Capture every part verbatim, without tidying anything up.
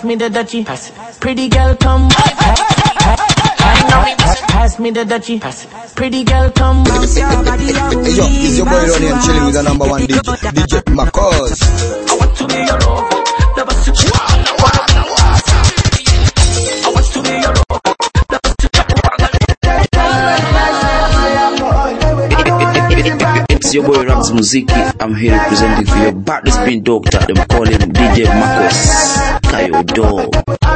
me the dutchie. Pass it. Pretty girl, come. Pass me the dutchie. Pass it. Pretty girl, come. Hey, yo, it's your boy Ronnie and chilling with the number one D J, D J Marcos. I want to be your lover. Never switch you out. I want to be your lover. Never switch you out. It's your boy Rams Muziki. I'm here representing for your baddest spin doctor. Them call him D J Marcos. Kayo Dog.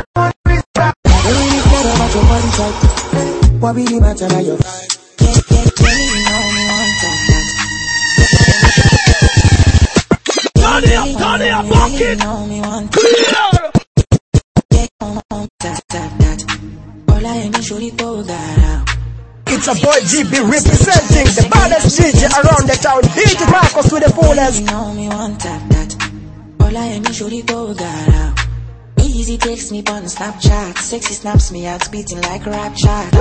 What really matter now your vibe? Yeah, yeah, yeah, you know me one time. Turn it up, turn it up, fuck it! You know me one time. Yeah, on that, that, that. All I am is surely go down. It's a boy G B representing the baddest D J around the town. D J Marcos with the fullest. You know me one time, that. All I am is surely go down. Easy takes me on Snapchat. Sexy snaps me out, beating like a rap chat.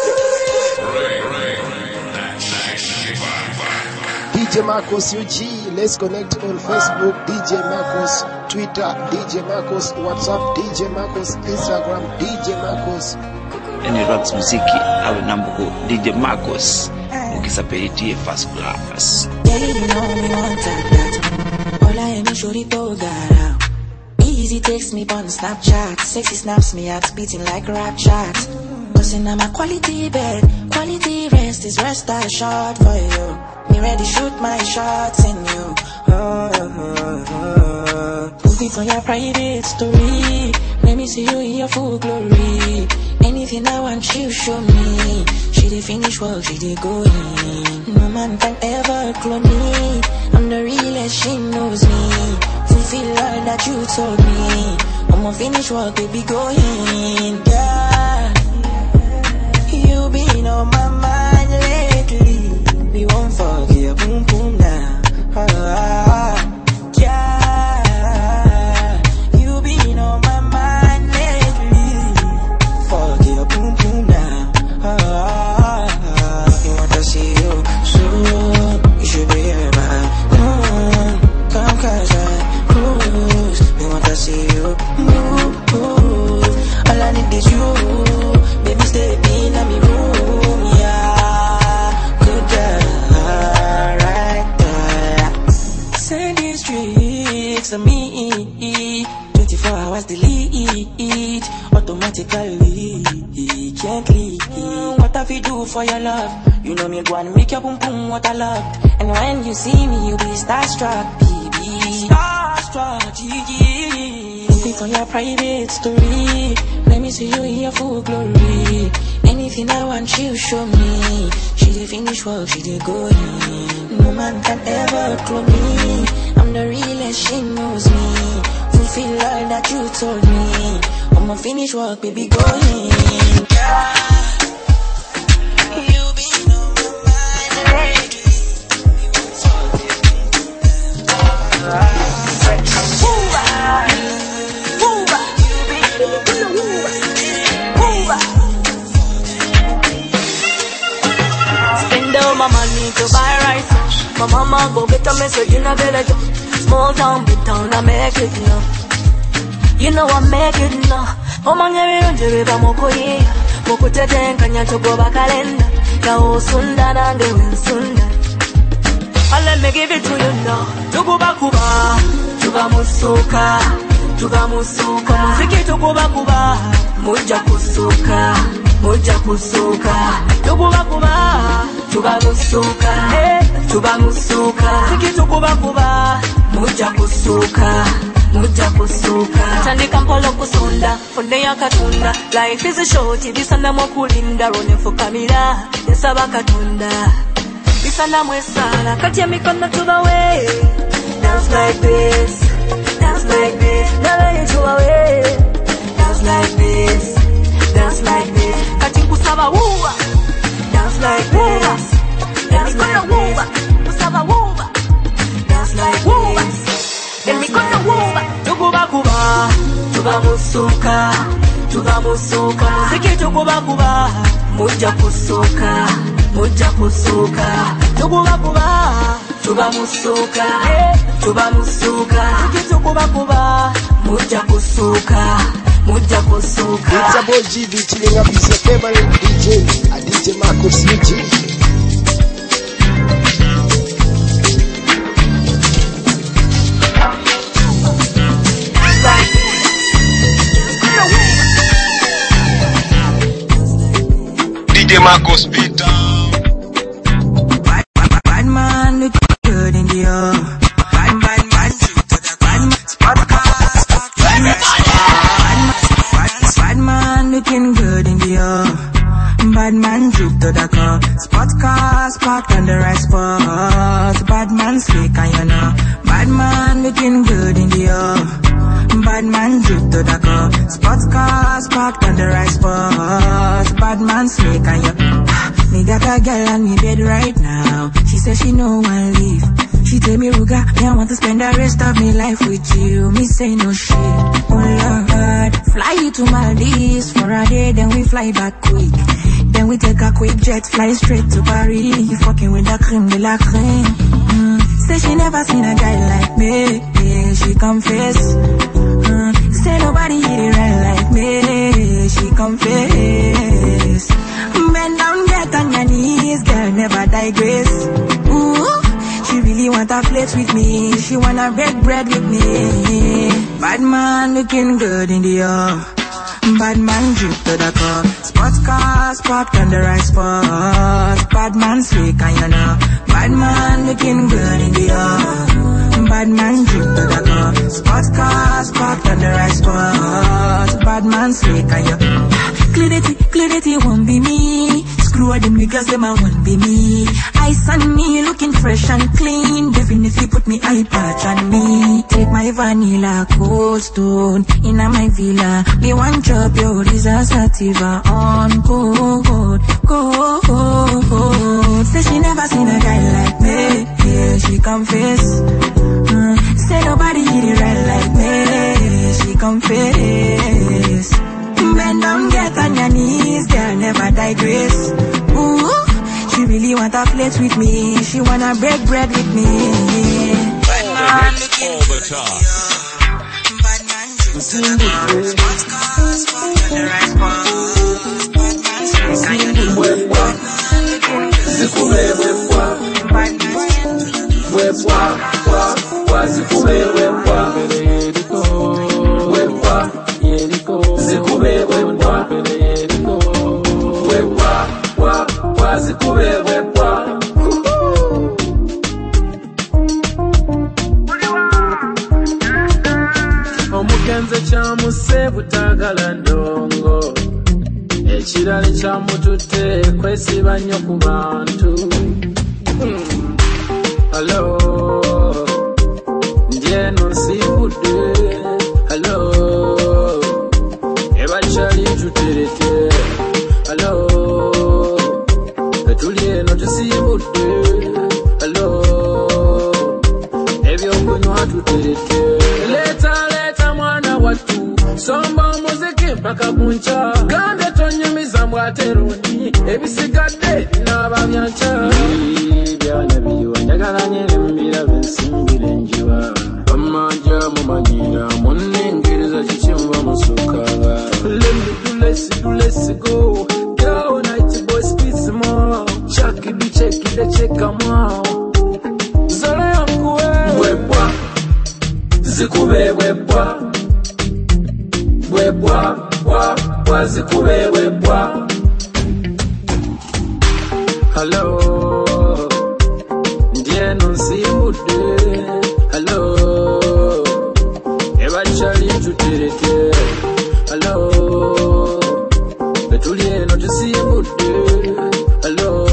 D J Marcos U G, let's connect on Facebook. D J Marcos Twitter, D J Marcos WhatsApp, D J Marcos Instagram, D J Marcos. Any Rams Muziki, awe nambuko D J Marcos. Ukisaperitie first class. Yeah, you know me one time, that. All I am is surely go down. Easy takes me on Snapchat. Sexy snaps me out, beating like a rap chat. Cause in my quality bed, quality rest is rest I shot for you. Me ready shoot my shots in you. Oh, oh, oh. Put it on your private story. Let me see you in your full glory. Anything I want you show me. She did finish work, she did go in. No man can ever clone me. I'm the realest, she knows me. Fulfill all that you told me. I'ma finish work, baby, go in. Yeah, you been on my mind lately. We won't forget, boom boom now. Ah, ah, yeah, you been on my mind lately. Forget, boom boom now. Ah, ah, ah. You want to see you soon? You should be here, man. Mm, come catch me. We want to see you move, move. All I need is you. Baby, stay in my room. Yeah, good girl, right there. Send these streets to me. twenty-four hours delete. Automatically, can't leave. What have you do for your love? You know me go and make your boom boom what I love. And when you see me, you be starstruck, baby. Starstruck, yeah. Put it on your private story. Let me see you in your full glory. Anything I want you show me. She did finish work, she did go in. No man can ever clone me. I'm the realest, she knows me. Fulfill all that you told me. I'ma finish work, baby, go in. You been on my mind lately. Spend all my money to buy rice. My mama go get a message in a village. Small town, big town, I make it now. You know I make it now. Omanya birungi biba mukuyi. Mukutetenkanya tugoba kalenda. Ya osunda nange wensunda. Let me give it to you now. Tukuba kuba, tuba musuka, tuba musuka. Muziki tukuba kuba, muja kusuka, muja kusuka. Tukuba kuba, tuba musuka, tuba musuka. Muziki tukuba kuba, muja kusuka, muja kusuka. Tandika mpolo kusunda, funde ya katunda. Life is a short, ibisanda mwakulinda. Rone fukamira, yesaba katunda. Isana mwesala, katia mikono to the way. Dance like this, dance like this. Never you to away. Dance like this, dance like this. Katia kusaba wuwa. Dance like this, dance like this. Kusaba wuwa. Dance like this. En mikono wuwa. Tukuba kuba, tuba musuka, tuba musuka. Muziki tukuba kuba, muja kusuka. Muja kusuka, tukuba kuba, tuba musuka, tuba musuka, tukuba kuba, muja kusuka, muja kusuka. It's a boy G B chilling up with your favorite D J, a D J Marcos U G. D J Marcos beat down. Bad, bad, bad man look good in the air. Bad, bad, bad, to the bad man. Spot cars, bad man. Bad, bad man looking good in the air. Bad man drip to the car. Spot cars parked on the right spot. Bad man slick and you know. Bad man looking good in the air. Bad man drip to the car. Sports cars parked on the right spot. Bad man slick and you. Me got a girl on me bed right now. She says she no one leave. She tell me, Ruga, me I want to spend the rest of me life with you. Me say no shit. Oh Lord, fly you to Maldives for a day, then we fly back quick. Then we take a quick jet, fly straight to Paris. You fucking with the creme de la creme. Mm. Say she never seen a guy like me. Yeah, she confess. Mm. Say nobody hit it right like me. She confess. Bend down, get on your knees, girl, never digress. Ooh, she really wanna flirt with me. She wanna break bread with me. Bad man looking good in the air. Bad man drip to the car. Sports cars parked on the right spot. Bad man slick and you know. Bad man looking good in the air. Bad man drip to the car. Sports cars parked on the right spot. Bad man slick and you. Clarity, clarity won't be me. Screw all them niggas, them I won't be me. Ice on me, looking fresh and clean. Definitely put me eye patch on me. Take my vanilla cold stone in my villa. Me one drop your Risa Sativa on cold, cold, cold. Say she never seen a guy like me. Yeah, she confess. Mm. Say nobody hit it right like me. She confess. Bend down, get on your knees, girl, never digress. Ooh, she really wanna flirt with me. She wanna break bread with me. Bad man looking all the time. Bad man drinks to the bar. Sports cars, parked on the right spot. Bad man slick and you know. Bad man looking good. Bad man skin to the spot. Omugenze kyamuse butagala ndongo. Ekirala kyamututte kwesiba nnyo ku bantu. Hello, ndieno nsibudde. Hello, ebakyali tuterete. Hello, etuli eno tusibudde. Hello, ebyokunywa tuterete. Leta leta mwana wattu, somba omuziki mpaka kunca. Gande tonyumiza mbwateroni, ebisigadde binaaba byanca. Byana biwa njagala nyere mbira bensimbire njiwa. Bamanja mumanyira munengereza kikimva musukaba. Let me do let's do let's go. Girl night boy speed some more. Chuck it check it check come out. Zola yankuwe webwa zikube webwa webwa wa wa zikube webwa. Hello, ndieno nsibudde. Hello, ebakyali tuterete. Hello, betuli eno tusibudde. Hello,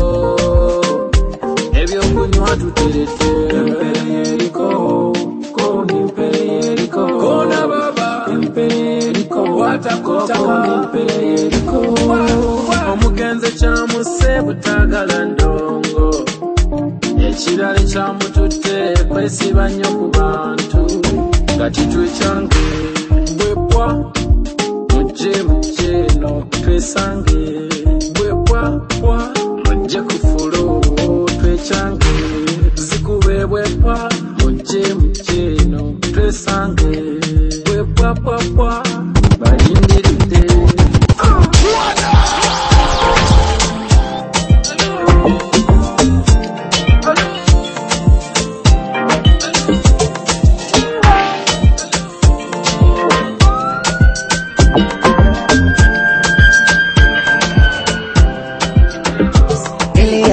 ebyokunywa tuterete. Empere yeriko, koni empere yeriko. Kona baba, empere yeriko. Watakotaka, empere yeriko. Omugenze kyamuse butagala ndongo. Ekirala kyamututte kwesiba nnyo ku bantu. Nga kitwe kyange bwebwa mujje mujje no twesange. Bwebwa bwa mujje ku fulo twekyange. Zikube bwebwa mujje mujje no twesange. Bwebwa bwa bwa bayindi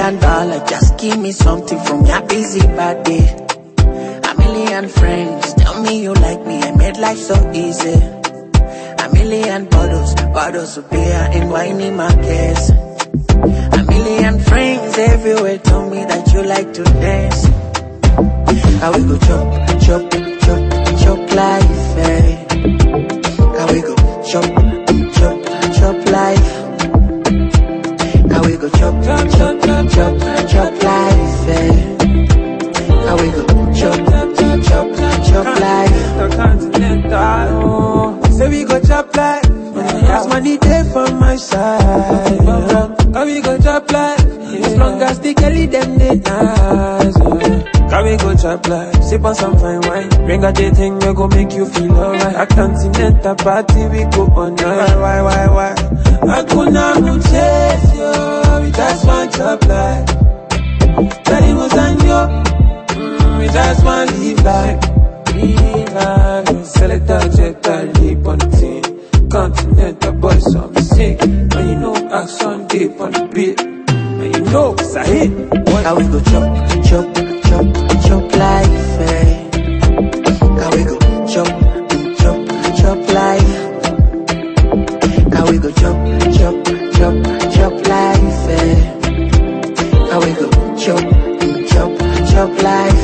million dollars, just give me something from your busy body. A million friends, tell me you like me, I made life so easy. A million bottles, bottles of beer and wine in my case. A million friends everywhere tell me that you like to dance. How we go chop, chop, chop, chop life, eh? How we go chop, chop, chop life. How we go chop, chop, chop, chop, chop life, eh? How we go chop, chop, chop, chop life. The continental. Say we go chop life. There's money there for my side. How we go chop life? As long as the Kelly them they dance. How we go chop life? Sip on some fine wine. Bring a day thing we go make you feel alright. A continental party we go on night. Why, why, why? I could not chase you. We just want chop life. Daddy was on you. We just want live life. Live life. Select a jet, I leap on the team. Continental boys, so I'm sick. And you know action deep on the beat. And you know it's a hit. How we go chop, chop, chop, chop life, eh? How we go chop, chop, chop life. How we go chop, chop, chop, chop life, eh? How we go chop, chop, chop life.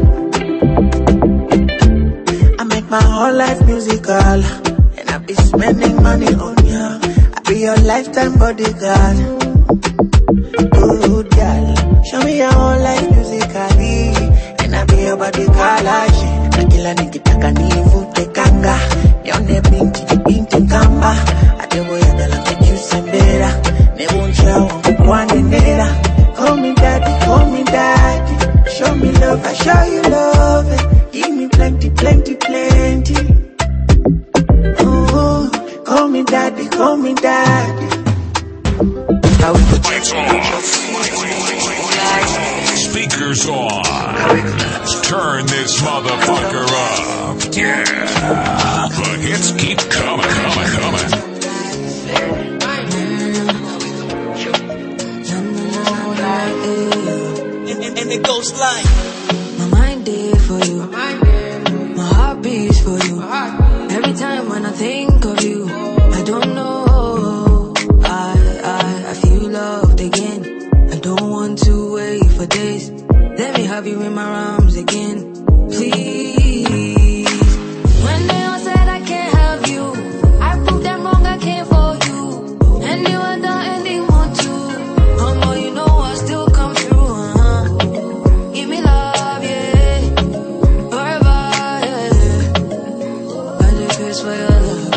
I make my whole life musical. I be spending money on ya. I be your lifetime bodyguard. Good girl, show me your whole life musically. And I be your bodyguard. Na kila nikitaka nivute kanga. Nione binti, binti kamba. Adewo ya dala mejusi mbera. Nebuncha wangu wanenera. Call me daddy, call me daddy. Show me love, I show you love. Give me plenty, plenty, plenty. Call me daddy, call me daddy. Lights off. Speakers on. Turn this motherfucker up. Yeah. The hits keep coming, coming, coming. And, and it goes like my mind there for you. My heart beats for you. Every time when I think of you, I don't know. I, I, I feel loved again. I don't want to wait for days. Let me have you in my arms again, please. When they all said I can't have you, I proved them wrong, I came for you. And you are the ending one too. Mama, you know I still come through, uh-huh. Give me love, yeah. Forever, yeah. I just wish for your love.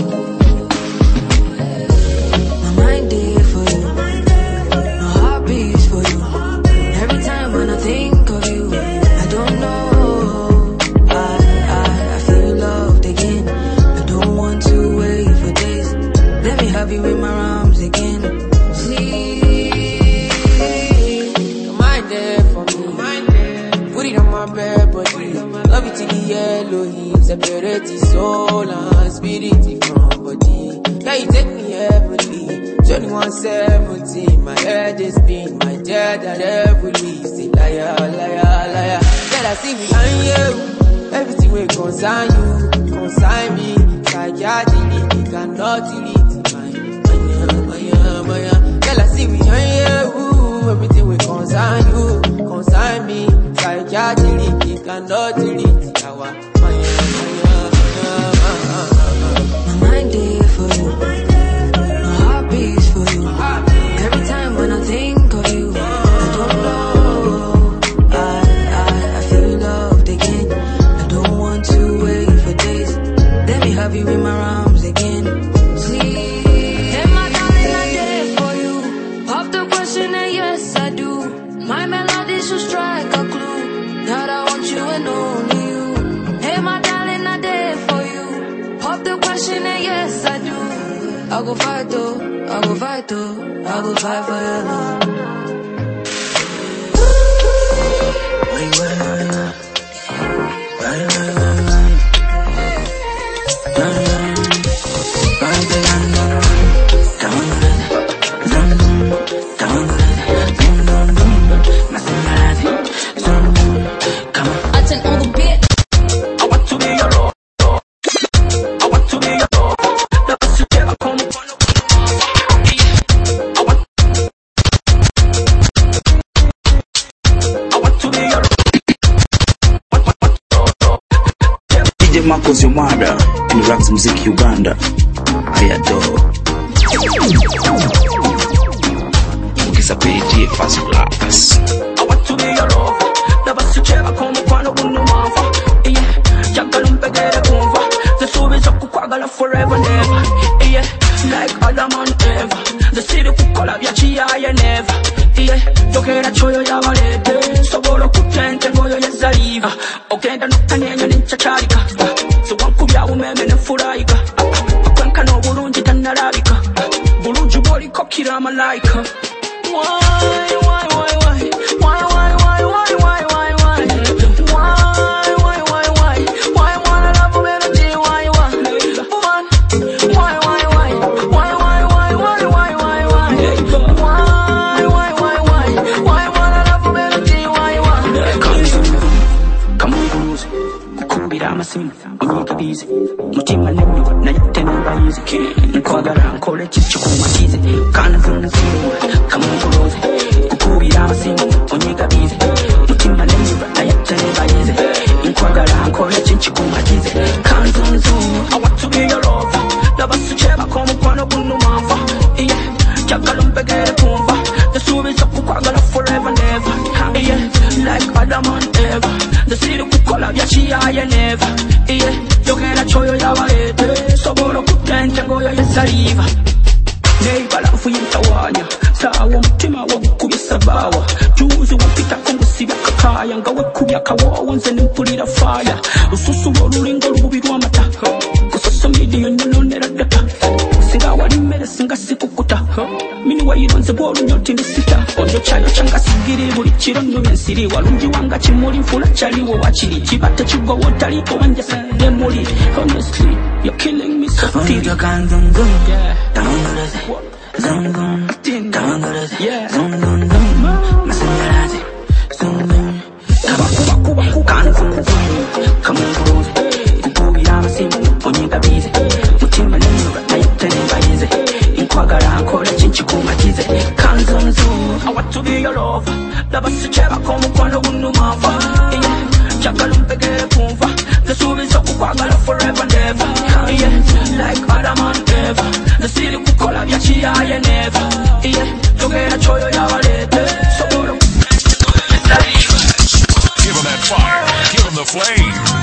My mind there for you. My heart beats for you. Every time when I think of you, I don't know. I, I, I feel loved again. I don't want to wait for days. Let me have you in my arms again, please. Your mind there for me. Put it on my bed, body. Love it till the yellow heat. Separate the soul and spirit from body. Yeah, you take me heavenly. twenty-one seventeen, my head is spin, my dead and heavily. Say liar, liar, liar. Tell I see me and you. Everything will consign you, consign me. Psychiatry, you cannot delete my, my, my, my. Tell I see me and you. Everything will consign you, consign me. Psychiatry, you cannot delete our, my, my, my mind there for you. My heart beats for you. Every time when I think of you, I don't know. I, I, I feel loved again. I don't want to wait for days. Let me have you in my arms again, please. Hey, my darling, I did it for you. Pop the question and yes, I do. My melody should strike a clue that I want you and only you. Hey, my darling, I did it for you. Pop the question and yes, I do. I go fight though, I go fight though, I go fight for your love. Why, why, why, why, why, why, why, why, J Marcos, your mother. In Raps Music Uganda. I adore. Ukisa peti first class. I want to be your love. Never switch ever come upon a woman mama. Yeah, Jagalum Pegere Kumva. The service of Kukwagala forever never. Yeah, like Adam and Eva. The city Kukola Yachi I never. Yeah, Yokera Choyo Yavalete. So Bolo Kutente Goyo Yazariva. Okay, the Nutanian in Chacharika. So one Kubia woman and Furaika. Akwankano Burunji Tanarabika. Buruju Bori Kokira Malaika. Why, why, why, why? Why, why, why, why, why, why, why? Why, why, why, why? Why wanna love a melody? Why, why? Why, why, why, why? Why, why, why, why, why, why, why? Why, why, why, why? Why wanna love a melody? Why, why? Come on, Bruce. Kukubira amasim, unyika busy. Mutima nemyo, na yote namba easy. Nkwagara, nkole chicho kumatize. Kana zuna zuru, come on, Bruce. Kukubira amasim, unyika busy. Mutima nemyo, na yote namba easy. Nkwagara, nkole chicho kumatize. Kana zuna zuru, I want to be your lover. Lava sucheba komu kwano bunu mafa. Yeah, Jagalum Pegere Kumva. The stories of Kukwagala forever never. Yeah, like Adam and Eva. The city Kukola Yachi I never. Yeah, Yokera Choyo Yavalete. So Bolo Kutente Goyo Yazariva. Neibala Fuyintawanya. Sawa Mutima Wakubi Sabawa. Juzi Wapita Kungusiba Kakaya. Ngawe Kubia Kawa Wanze Nimpulira fire. Ususu Rulingo Rubi Wamata. Kusoso Media Nonera Data. Singa wali mele singa sikukuta. Mini wa yidonze bolu nyoti nisita. Ojo chayo changa sigiri buli chiro nyo nsiri. Walungi wanga chimuli mfula chali wo wachiri. Chibata chigo wotali ko wanja demoli. Honestly, you're killing me softly. Only the can dum dum. Dangaraze. Dum dum. Dangaraze. Dum dum dum. Masangaraze. Dum dum. Kuba kuba kuba can dum dum. Come on close. Kubu yama sim. Onyika busy. Mutima nyo na yote nemba easy. Inkwagara nkole chinchi kumatize. Kanzonzo, I want to be your lover. Lava sucheba komu kwano bunu mafa. Yeah, Jagalum Pegere Kumva. The stories of Kukwagala forever never. Yeah, like Adam and Eva. The city Kukola Yachi I never. Yeah, Yokera Choyo Yavalete. So Bolo Give him that fire. Give him the flame.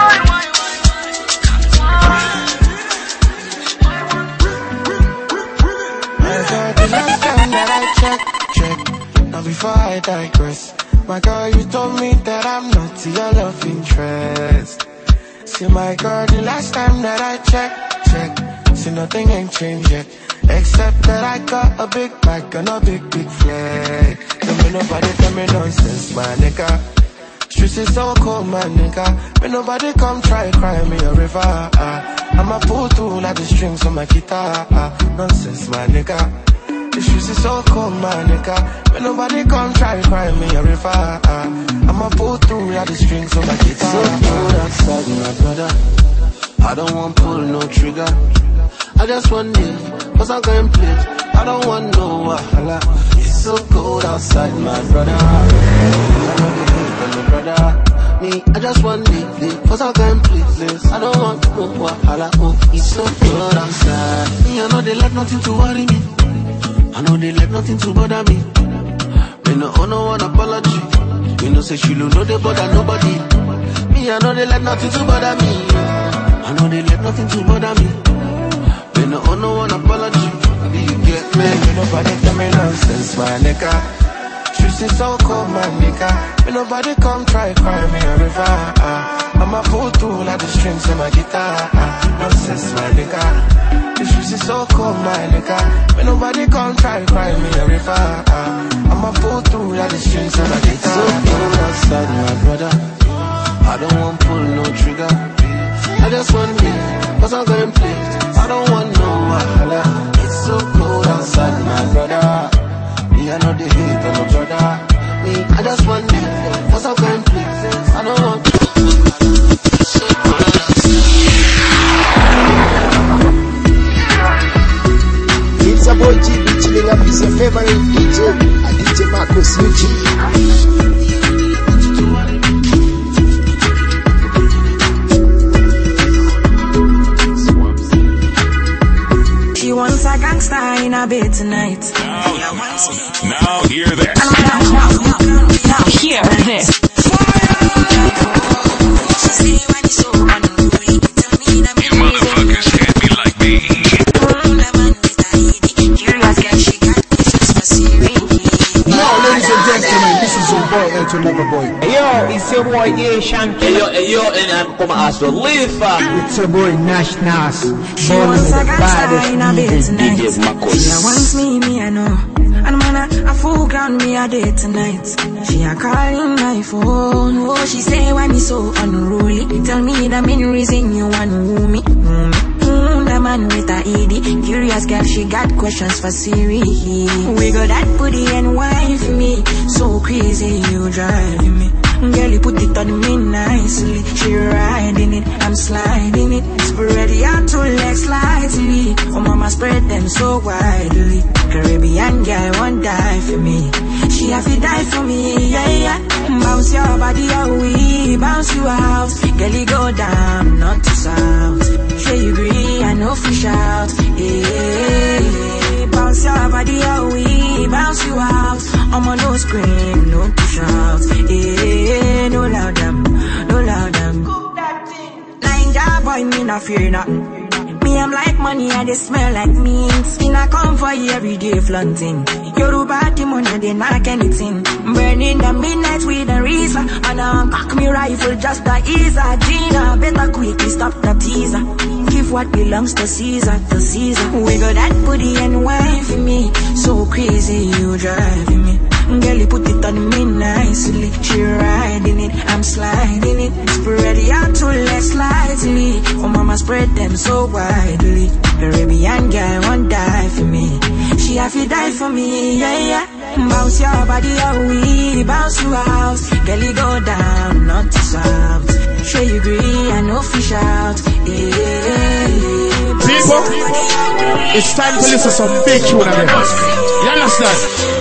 The last time that I check, check. Now before I digress, my girl, you told me that I'm not your love interest. See my girl, the last time that I check, check. See nothing ain't changed yet, except that I got a big back and a big, big flag. Tell me nobody, tell me nonsense, my nigga. Streets is so cold, my nigga. May nobody come try cry me a river. Uh, I'ma pull through like the strings on my guitar. Uh, nonsense, my nigga. The streets is so cold, my nigga. May nobody come try cry me a river. Uh, I'ma pull through like the strings on my guitar. So cold outside, my brother. I don't want pull no trigger. I just want live, cause I'm going play. I don't want no wahala. It's so cold outside, my brother. I know the hate, my brother. Me, I just want live, live, cause I'm going play. I don't want no wahala. Oh, it's so cold outside. Me, I know they let nothing to worry me. I know they let nothing to bother me. Me no owe no one apology. Me no say she no they bother nobody. Me, I know they let nothing to bother me. I know they let nothing to bother me. Me no owe no one apology. You get me? Me nobody tell me nonsense, my nigga. Streets is so cold, my nigga. Me nobody come try cry me a river. Uh, I'ma pull through like the strings on my guitar. Uh, nonsense, my nigga. The streets is so cold, my nigga. Me nobody come try cry me a river. Uh, I'ma pull through like the strings on my guitar. So cold outside, my brother. I don't want pull no trigger. I just want me, cause I'm going play. I don't want no wahala. It's so cold outside, my brother. Me, I know the hate on my brother. Me, I just want me, cause I'm going play. I don't want It's a boy G B chilling up his favorite D J, a D J Marcos U G. a bed tonight. Now, now hear this. Now hear this. You motherfuckers can't be like me. Now, ladies and gentlemen, this is your boy Elton Loverboy. Hey yo, it's your boy Asian. Hey yo, hey yo, and I'm come as the Lifa. It's your boy Nash Nas. She wants a gangster in a bed tonight. D J Marcos. She wants me, me I know. And man, a, a full ground me a day tonight. She a calling my phone. Oh, she say why me so unruly. Tell me the main reason you want woo me. Mm, mm, the man with a E D. Curious girl, she got questions for Siri. We got that booty and wine for me. So crazy, you driving me. Girl, you put it on me nicely. She riding it, I'm sliding it. Spread your two legs slightly. Oh, mama, spread them so widely. Caribbean girl won't die for me. She have to die for me, yeah, yeah. Bounce your body away, bounce you out. Girl, you go down, not to south. Sure you agree, I know fish out. Yeah, bounce your body away, bounce you out. I'm on no scream, no push out. Yeah, no loud them, no loud them. Nine job boy, me not fear nothing. Me, I'm like money and they smell like mint. Me not come for you every day flaunting. Yoruba the money, they knock anything. Burning the midnight with a Risa. And I'm cock me rifle just the easer. Gina, better quickly stop the teaser. Give what belongs to Caesar, to Caesar. We got that booty and wine for me. So crazy, you driving me. Girl, you put it on me nicely. She riding it, I'm sliding it. Spread your two legs slightly. Oh, mama, spread them so widely. Caribbean girl won't die for me. She have to die for me, yeah, yeah. Bounce your body away, bounce you out. Girl, you go down, not to south. Sure you agree, I know fish out. Yeah. People, it's time to listen to some big tune again. You understand?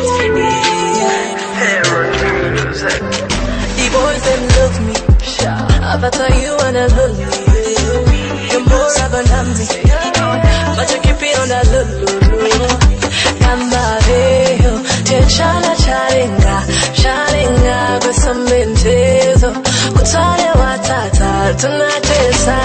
The boys them love me. I better you and I love you. You're more of an ambi, but you keep it on that lulu. Nambareyo, techana charinga, charinga besambentezo. Kutale watata, tunatesa.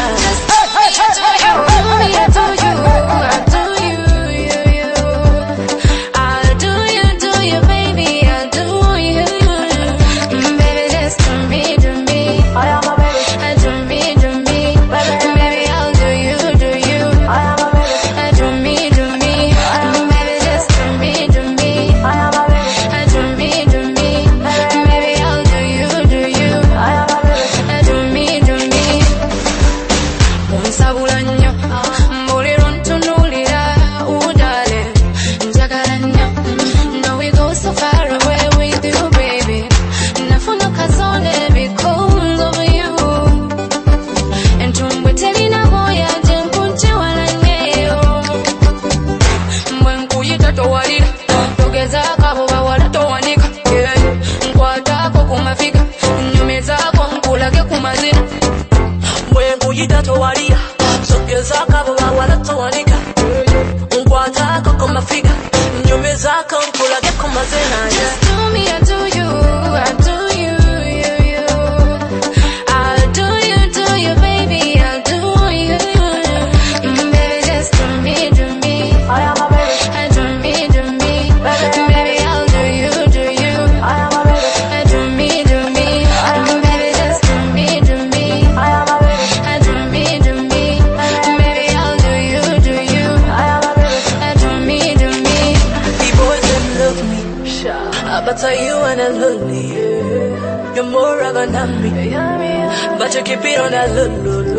I do you, I do you, you, you. I do you, do you, baby, I do you. Mm, baby, just do me, do me. I am a baby. Do me, do me. Baby, I'll do you, do you. I am a baby. Do me, do me. Baby, just do me, do me. I am a baby. Do me, do me. Baby, I'll do you, do you. I am a baby. Do me, do me. Monsabulanyo, mbolero ntunulira, ooh darling, njagala nnyo. No, we go so far away with you, baby. Nafuna kazone because of you. Entumbwe telina moya jenkunche wala nyeyo. Mwe nkuyita towalira, togezako abo bawala towanika. Nkwatako kumafika, nyumezako nkulage kumazina. Mwe nkuyita towalira, togezako abo bawala towanika. Nkwatako kumafika, nyumezako nkulage kumazina. Just do me, I do you, I do you, you, you. I'll do you, do you, baby, I'll do you. Mm, baby, just do me, do me. I am a baby. Do me, do me. Baby, I'll do you, do you. I am a baby. Do me, do me. Baby, just do me, do me. I am a baby. Do me, do me. Baby, I'll do you, do you. I am a baby. Do me, do me. The boys them love me. I better you and I love me. You're more of an ambi, but you keep it on that lulu.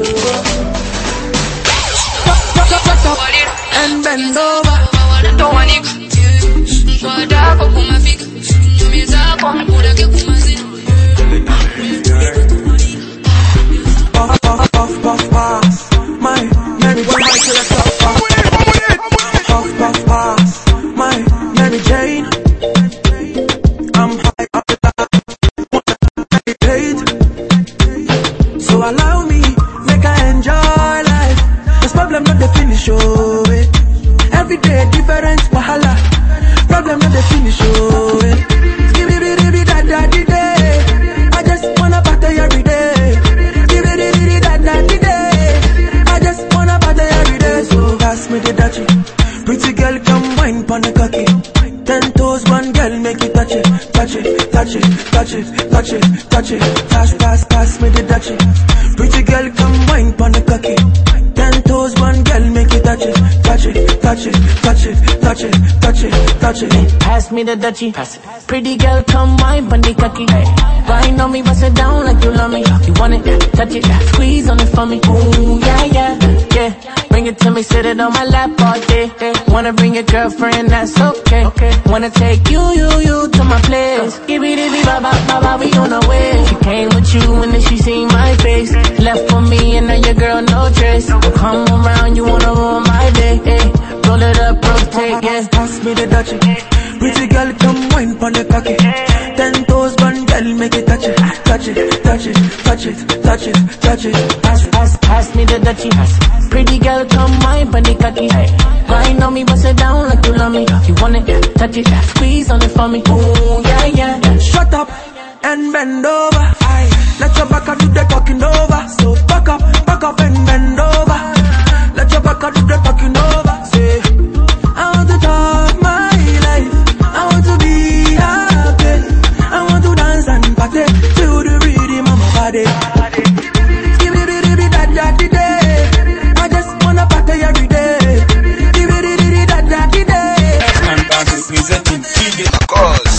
And bend over. Don't want it. Nkwatako kumafika, nyumezako nkulage kumazina. Puff, puff, puff, puff, pass. My Mary Jane, my killer puff, puff, puff, pass. My Mary Jane. I'm high up the top, paid. So allow me, make I enjoy life. This problem not the finish, oh, eh. Every day different cocky. Ten toes, one girl, make it touch it, touch it, touch it, touch it, touch it, touch it. Pass, pass, pass me the touchy. Pretty girl, come wine pon the cocky. Ten toes, one girl, make it touch it, touch it, touch it, touch it, touch it, touch it, touch it. Pass me the dutchie. Pretty girl, come wine pon the cocky. Wine on me, bust it down like you love me. You want it, touch it, squeeze on it for me. Ooh, yeah, yeah, yeah. Bring it to me, sit it on my lap all day. Wanna bring your girlfriend, that's okay. Wanna take you, you, you to my place. Gibby dibby ba ba ba ba, we on our way. She came with you and then she seen my face. Left for me and now your girl no trace. Come around, you wanna ruin my day. Hey, roll it up, rotate, yeah. Pass me the dutchie. Pretty girl, come wine pon the cocky. Ten toes, one girl, make it touch it, touch it, touch it, touch it, touch it, touch it. Pass, pass, pass me the dutchie. Pretty girl, come wine pon the cocky. Wine on me, bust it down like you love me. You want it, touch it, squeeze on it for me. Ooh, yeah, yeah. Shut up and bend over. Aye. Let your back do the talking over. So back up, back up and bend over. Let your back do the talking over. Say, I want to talk my life. I want to be happy. I want to dance and party to the rhythm of my body. Give it, give it, that, that, that. I just wanna party every day. Give it, give it, that, that, that. Man, back representing D J Marcos.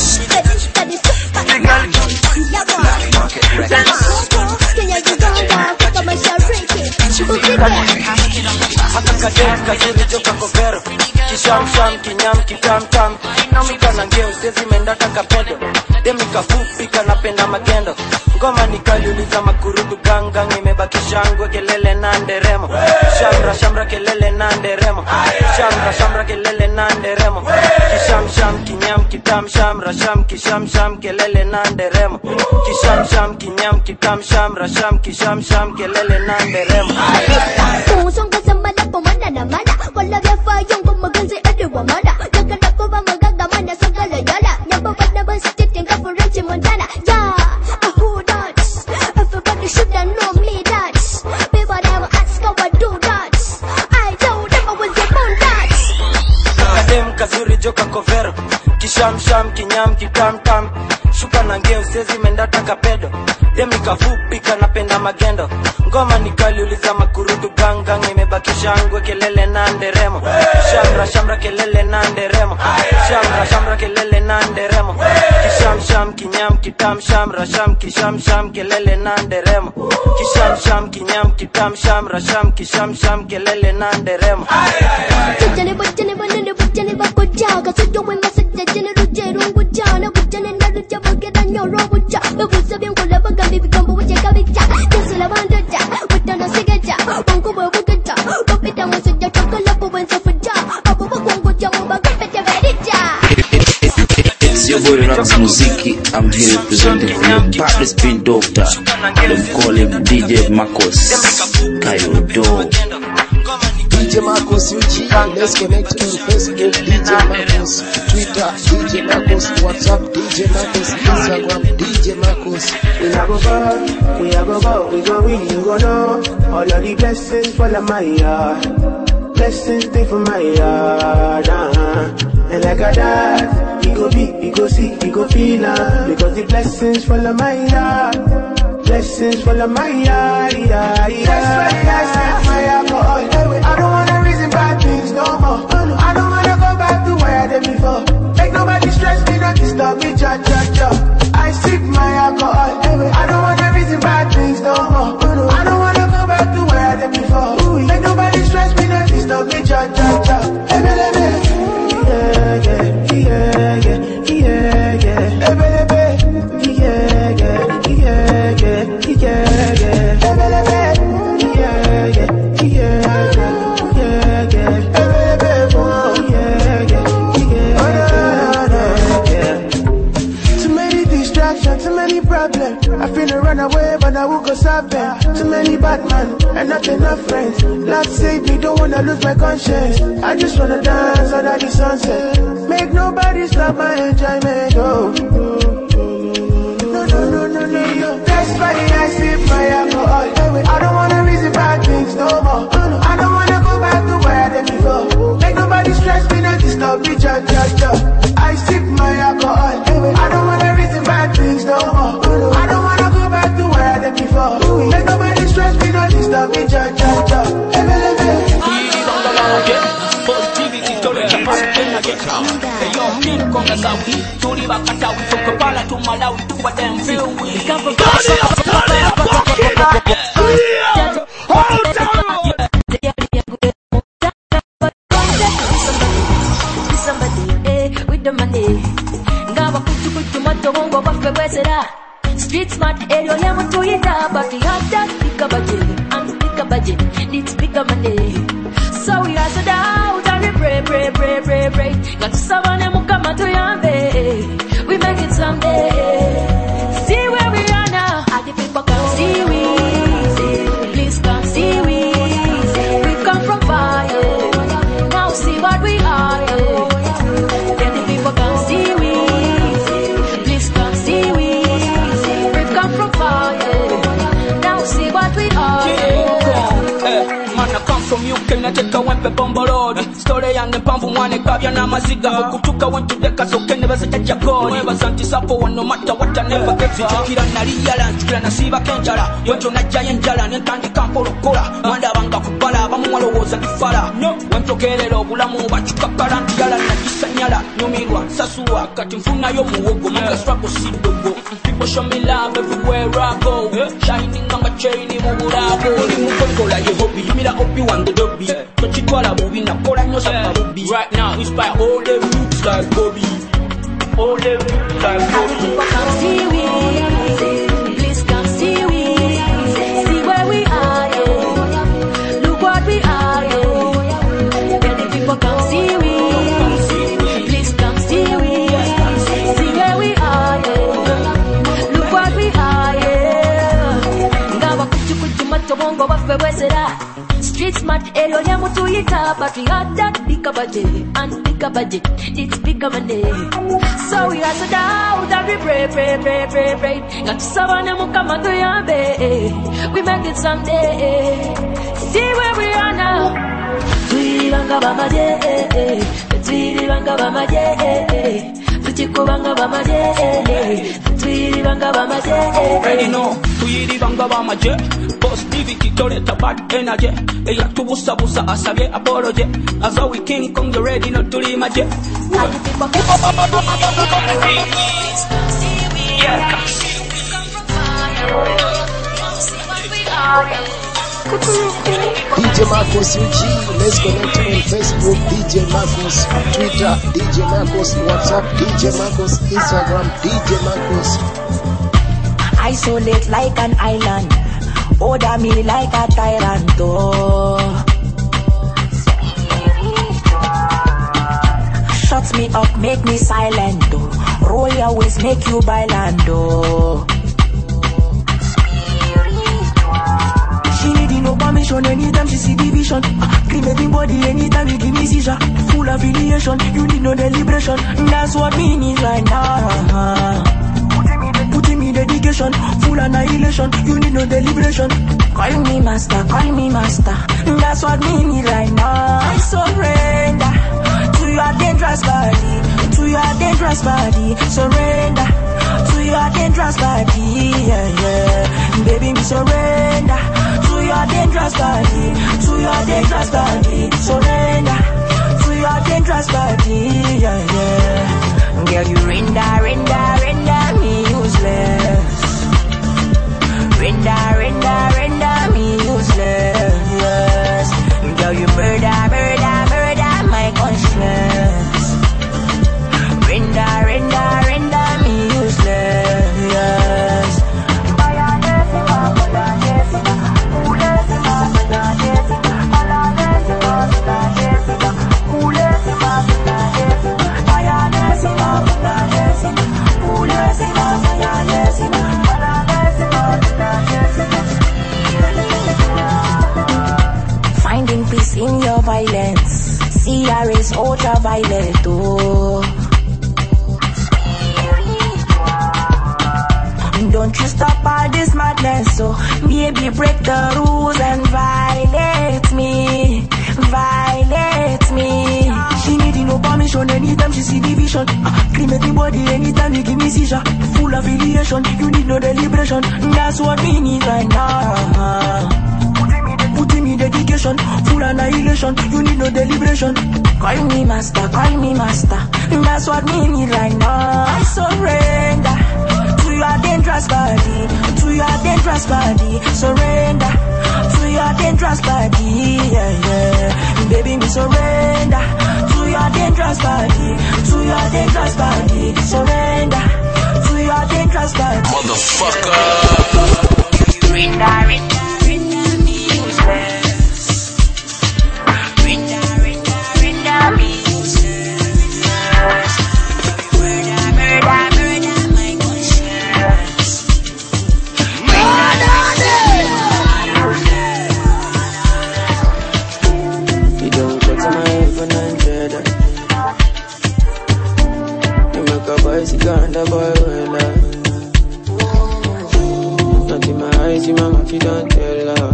Kisham sham kinyam kitam tam. Shika na ngeo sezi menda taka pedo. Demi kafupi kanapenda magendo. Ngoma nikaliuliza makurudu gang gang. Imebaki shangwe kelele na nderemo. Shamra shamra kelele na nderemo. Shamra shamra kelele na nderemo. Kisham sham kinyam kitam shamra sham kisham sham kelele na nderemo. Kisham sham kinyam kitam shamra sham kisham sham kelele na nderemo. Kusonga sambala pomanda na mada. Wala vyafa yongo maganzi edewa mada. Yakada kova magaga manda sangala yala. Nyamba pada basi tenga for Richie Montana. Yeah, uh, who that? Everybody should have known me that. People never ask how I do that. I told them I was the moon that. Kadem kazuri joka kovero. Kisham sham kinyam kitam tam. Shuka na ngeo sezi menda taka pedo. Demi kafupi kanapenda magendo. Ngoma nikaliuliza makurudu gang gang. Imebaki shangwe kelele na nderemo. Shamra shamra kelele na nderemo. Shamra shamra kelele na nderemo. Kisham sham kinyam kitam shamra sham kisham sham kelele na nderemo. Kisham sham kinyam kitam shamra sham kisham sham kelele na nderemo. Bujane bujane banane bujane bakoja. Kasujo wema sajja jene rujero ngujana. Bujane ndaruja bageda nyoro buja. Bebuza bingula bagambi bigambo wajeka bija. Kusula bandaja. Witana sigaja. Wangu webugaja. Wapita musujja chokala buwenza fuja. Abu wakungu jamu bagapete verija. It's your boy Raps Muziki. I'm here representing for your baddest beat doctor. Them call him D J Marcos. Kayo Dog. D J Marcos U G. Let's connect on Facebook. D J Marcos Twitter. D J Marcos WhatsApp. D J Marcos Instagram. D J Marcos. We a go go, we a go go, we go win, you go know. All of the blessings fall on my yard. Blessings stay for my yard. Uh-huh. And like a dad, we go be, we go see, we go feel uh, because the blessings fall on my yard. Blessings fall on my yard. Yeah, yeah. That's why I set my alcohol. I don't wanna reason bad things no more. I don't wanna go back to where I did before. Make nobody stress me, not disturb me, cha cha cha. I sip my alcohol. I don't wanna reason bad things no more. I don't wanna go back to where I did before. Make nobody stress me, not disturb me, cha cha cha. Hey, baby, yeah, yeah, yeah, yeah, yeah, yeah. Hey, baby, yeah, yeah, yeah, yeah, yeah, yeah. Hey, baby, yeah, yeah, yeah, yeah, yeah. Hey, baby, oh, yeah, yeah, yeah, yeah. Too many distractions, too many problems. I finna run away, but I will go solve them. Too many bad men and not enough friends. Lord save me, don't wanna lose my conscience. I just wanna dance under the sunset. Make nobody stop my enjoyment. Oh, no, no, no, no, no, no. That's why I sip my alcohol. I don't wanna reason bad things no more. I don't wanna go back to where I did before. Make nobody stress me, not disturb disturb me, cha cha cha. I sip my alcohol. I don't wanna reason bad things no more. I don't wanna go back to where I did before. Make nobody stress me, no disturb me, cha cha cha. Positivity, tolerance, hey yo, King Kong as we Turi Bakata, we from Kampala to Malawi, do what them feel we come from somebody, eh, with the money. Gawa kuchu kuchu mato hongo wafe wesera. Street smart area yamu tuita, but we have that bigger budget and bigger budget. It's bigger money. So we hustle out and we pray, pray, pray, pray, pray. Got to savane mukama tuyambe. We make it someday. See where we are now. All the people can see we. Please come see we. We come from fire. Now see what we are. Then the people can see we. Please come see we. We come from fire. Now see what we are. Man, I come from U K, I take a wempe bombo road. Story young and pampu mwane kabya na maziga. Kutuka went to deka so can never set a code. Never santi sapo no matter what I never get. Chikira na riyala, chikira na siva kenjala. Wento na giant jala, nentandi kampo lukola. Manda banga kupala, bamuwalo woza kifala. No, wento kelelo bulamu bachuka karantiyala na kisanyala. Numirwa, sasuwa, katimfuna yo muwogo. Manga struggle sidogo. People show me love everywhere I go. Shining on my chain, muburago. Mukongola ye hobby, mira opi wando dobi. Tochitwala bubi na kola nyosa mabubi. Right now, inspire all the roots like Bobby. All the roots like Bobby. Come see we, please come see we. See where we are, yeah. Look what we are, yeah. Then the people come see we, please come see we. See where we are, yeah. Look what we are, yeah. Ngawa kuchu kuchu mato bongo wafe wesera. Street smart area yamu tuita, but we had that bigger budget and bigger budget. It's bigger money. So we hustle out and we pray, pray, pray, pray, pray. Got to savane mukama tuyambe. We make it someday. See where we are now. Tuiri banga bamaje, tuiri banga bamaje, tuchiko banga bamaje, tuiri banga bamaje. Ready no, tuiri banga bamaje. Positivity, tolerate bad energy. Eya tubusa busa asabye apology. As we King Kong, you ready not to imagine. All the people come yeah, come see we come from fire. See what we are. D J Marcos U G, let's connect on Facebook, D J Marcos, Twitter, D J Marcos, WhatsApp, D J Marcos, Instagram, D J Marcos. Isolate like an island, order me like a tyrant, oh. Shut me up, make me silent, oh. Roll your waist, make you violent, oh. She need no permission anytime she see division. Clean every body anytime you give me seizure. Full affiliation, you need no deliberation. That's what me need right now. Putting me dedication, full annihilation. You need no deliberation. Call me master, call me master. That's what me need right now. I surrender to your dangerous body, to your dangerous body. Surrender to your dangerous body, yeah, yeah. Baby, me surrender to your dangerous body, to your dangerous body. Surrender to your dangerous body, yeah, yeah. Girl, you render, render, render me useless. Render, render, render me useless, yes. Girl, you murder, murder, murder my conscience. Render, render, render me useless, yes. Finding peace in your violence. C R is ultraviolet, oh. Don't you stop all this madness, so baby break the rules and violate me, violate me. She need no no permission anytime she see the vision. Uh, cremate the body anytime you give me seizure. Full affiliation, you need no deliberation. That's what we need right now. Put in me dedication, full annihilation. You need no deliberation. Call me master, call me master. That's what we need right now. I surrender to your dangerous body, to your dangerous body. Surrender to your dangerous body, yeah, yeah. Baby, me surrender to your dangerous body, to your dangerous body. Surrender to your dangerous body, motherfucker. Rinda, rinda, rinda, me useless. Rinda, rinda, rinda, me useless. Murder, murder, murder, my conscience. Rinda, you don't go to my heaven and dread. You make a boy see gun, the boy will love. Not in my eyes, you mama, if you don't tell her.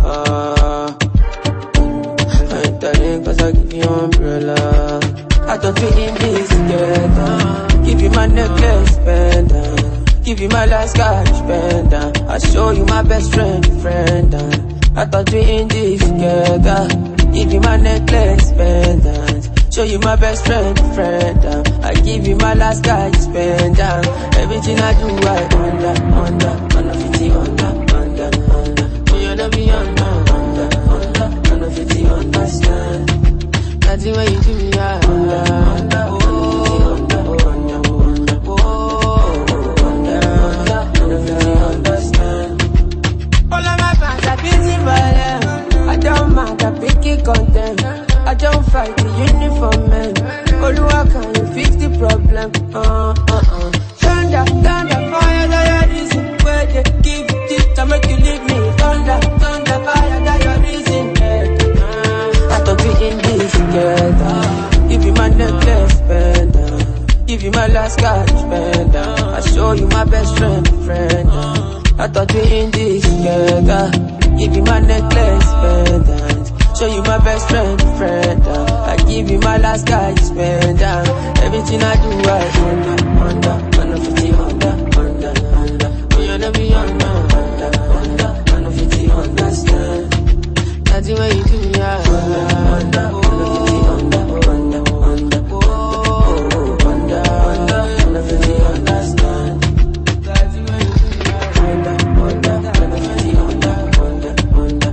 I ain't telling cause I give you umbrella. I thought we in this together. Give you my necklace, pendant. Give you my last cash, pendant. I show you my best friend, friend. I thought we in this together. Give you my necklace, pendant. Show you my best friend, friend. I give you my last cash, pendant. Everything I do, I under, under, under fifty, under, under, under. You know me under, under, under, under fifty, understand. Nothing when you do me, I under, under, under, under, under, under, under fifty, understand. All of my fans are busy violent. I don't mind, I pick it content. I don't fight the uniform man. Oluwa, can you fix the problem? Uh, uh, uh. Thunder, thunder, fire, that reason. Where they give it to make you leave me. Thunder, thunder, fire, that reason. Uh, I thought we in this together. Give you my necklace, pendant. Give you my last cash, pendant. I show you my best friend, friend. I thought we in this together. Give you my necklace, pendant. Show you my best friend, friend. I give you my last guy, spend down. Everything I do, I under, under, under fifty, under, under, under. We under me under, under, under, under fifty, understand. Nothing when you do me, I under, under, under fifty, under, under, under, under, under, under fifty, understand. Nothing when you do me, I under, under, under fifty, under, under, under,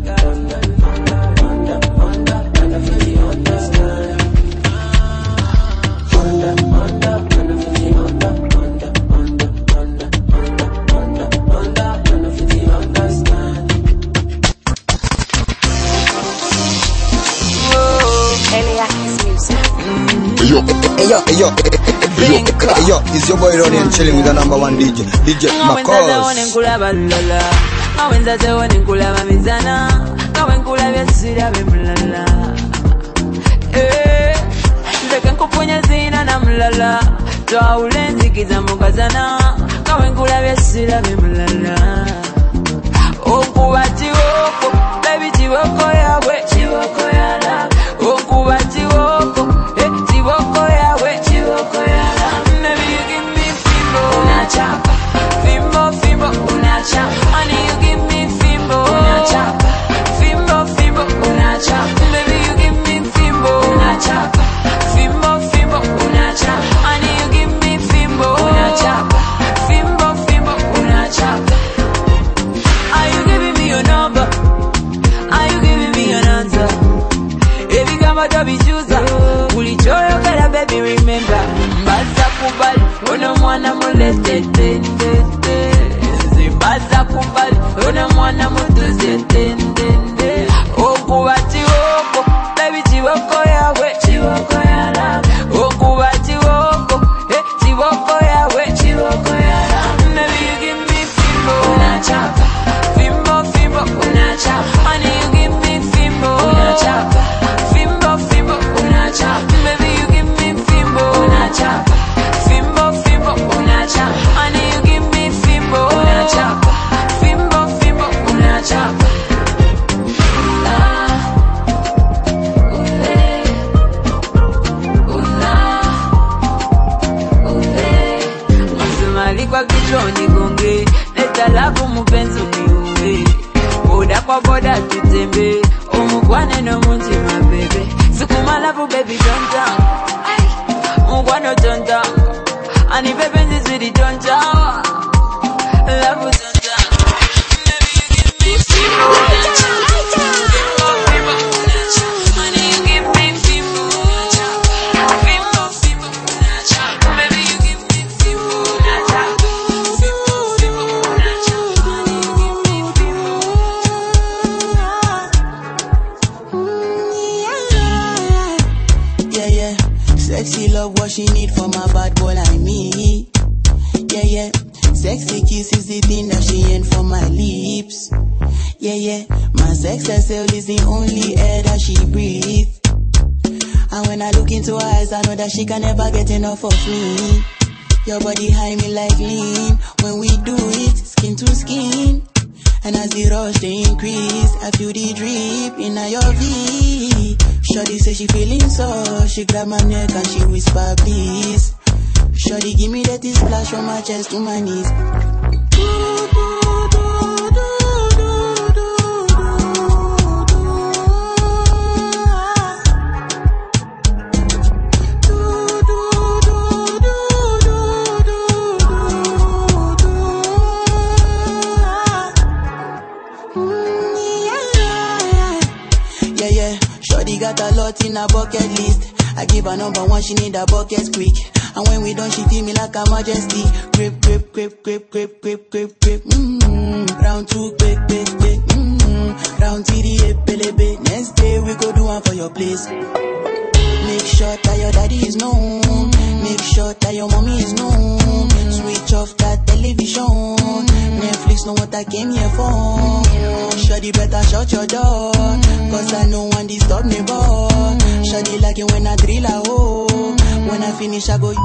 under. Yo, yo, yo, yo, yo, it's your boy Ronnie and chilling with the number one D J, D J Makos. Fimbo, fimbo, una chapa. Honey, you give me fimbo, una chapa. Fimbo, fimbo, una chapa. Baby, you give me fimbo, una chapa. Fimbo, fimbo, una chapa. Honey, you give me fimbo, una chapa. Fimbo, fimbo, una chapa. Are you giving me your number? Are you giving me your answer? If you come out of his shoes, ulichoyo kala baby remember. Mbaza kubali, ono mwana molete. Baza kubali, una mwana mutuze tende. Oku bati woko, baby chiwoko yawe, chiwoko ya love. Oku bati woko, eh chiwoko yawe, chiwoko ya love. Baby you give me fimbo, una chapa. Fimbo, fimbo, una chapa. Honey you give me fimbo, una chapa. Fimbo, fimbo, una chapa. Baby you give me fimbo, una chapa. Fimbo, fimbo, una chapa. Honey you give me fimbo, una chapa. Fimbo, fimbo, una chapa. Ah. Johnny Gonge, leta love mupenzi niuwe. Boda kwa boda tutembe, umukwane no munti my baby. Sukuma love baby don't down, umukwane don't down. Ani baby this with the don't down, love don't down. Baby you give me fever. Sexy love, what she need from a bad boy like me. Yeah, yeah. Sexy kiss is the thing that she ain't for my lips. Yeah, yeah. My sex herself is the only air that she breathes. And when I look into her eyes, I know that she can never get enough of me. Your body high me like lean. When we do it, skin to skin. And as the rush they increase, I feel the drip in your V. Shorty say she feeling so, she grab my neck and she whisper please. Shorty give me that splash from my chest to my knees. Got a lot in a bucket list. I give her number one, she need a bucket quick. And when we done, she feel me like a majesty. Grip, grip, grip, grip, grip, grip, grip, grip. Mmm. Round two, quick, quick, quick. Mmm. Round three, pelebe. Next day we go do one for your place. Make sure that your daddy is known. Make sure that your mommy is known. Switch off that television. Netflix know what I came here for. Shawty better shut your door, cause I know one disturb me boy. Shawty like it when I drill a hole. When I finish I go.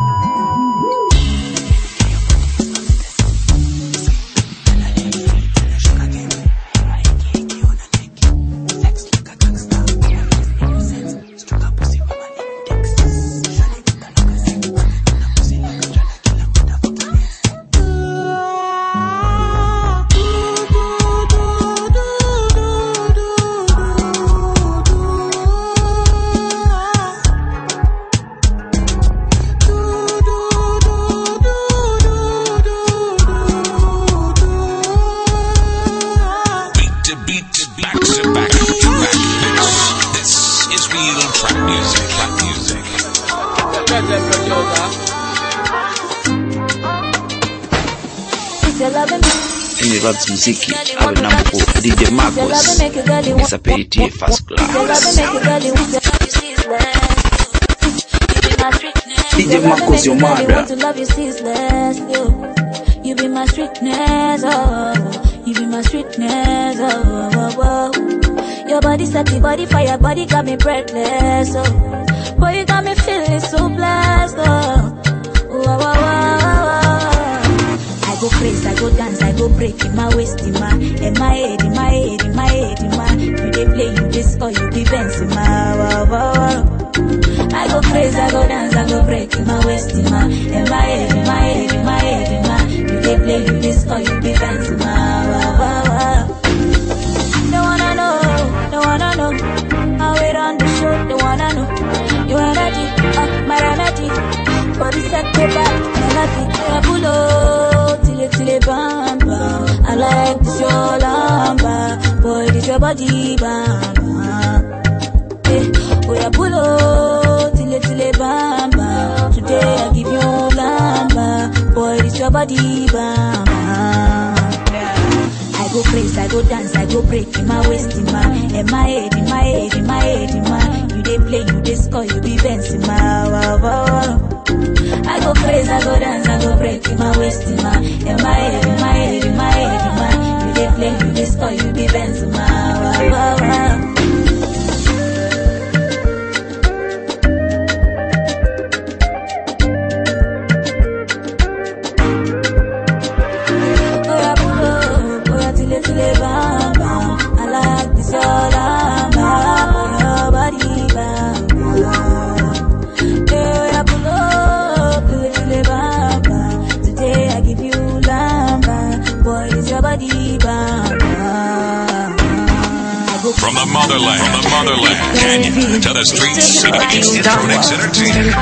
Rubs muziki awe na mkuu D J Marcos Nisaperitie First Class D J Marcos your mother. You be my sweetness, oh. You be my sweetness, oh, oh, oh. Your body set the body fire, body got me breathless, oh. Boy, you got me feeling so blessed, oh. Oh, oh, oh, oh. I go crazy, I go dance, I go break in my waist, in my, in my head, in my head, in my head, in my. You dey play, you dey score, you dey dance in my. Wow, wow, wow. I go crazy, I go dance, I go break in my waist, in my, in my head, in my head, in my head, in my. You dey play, you dey score, you dey dance in my. Wow, wow, wow. They wanna know, they wanna know how we run the show, they wanna know your energy, uh, my energy. Body set to back, melody, I pull up. Till it bam bam, I like this your lamba, boy this your body bam bam. Hey, oh yeah pull up, till it till it bam bam. Today I give you lamba, boy this your body bam bam. I go crazy, I go dance, I go break in my waist, in my, in my head, in my head, in my head, in my. You dey play, you dey score, you be dancing, my wow wow wow. I go crazy, I go dance, I go break in my waist, in my, in my head, in my head, in my head, in my. You dey play, you dey score, you be dancing, my wow wow wow. I like this all I'm your body bam bam. Yeah, pull up, do it till it bam bam. Today I give you love. the motherland, from the motherland, Kenya to the streets, Electronics Entertainment.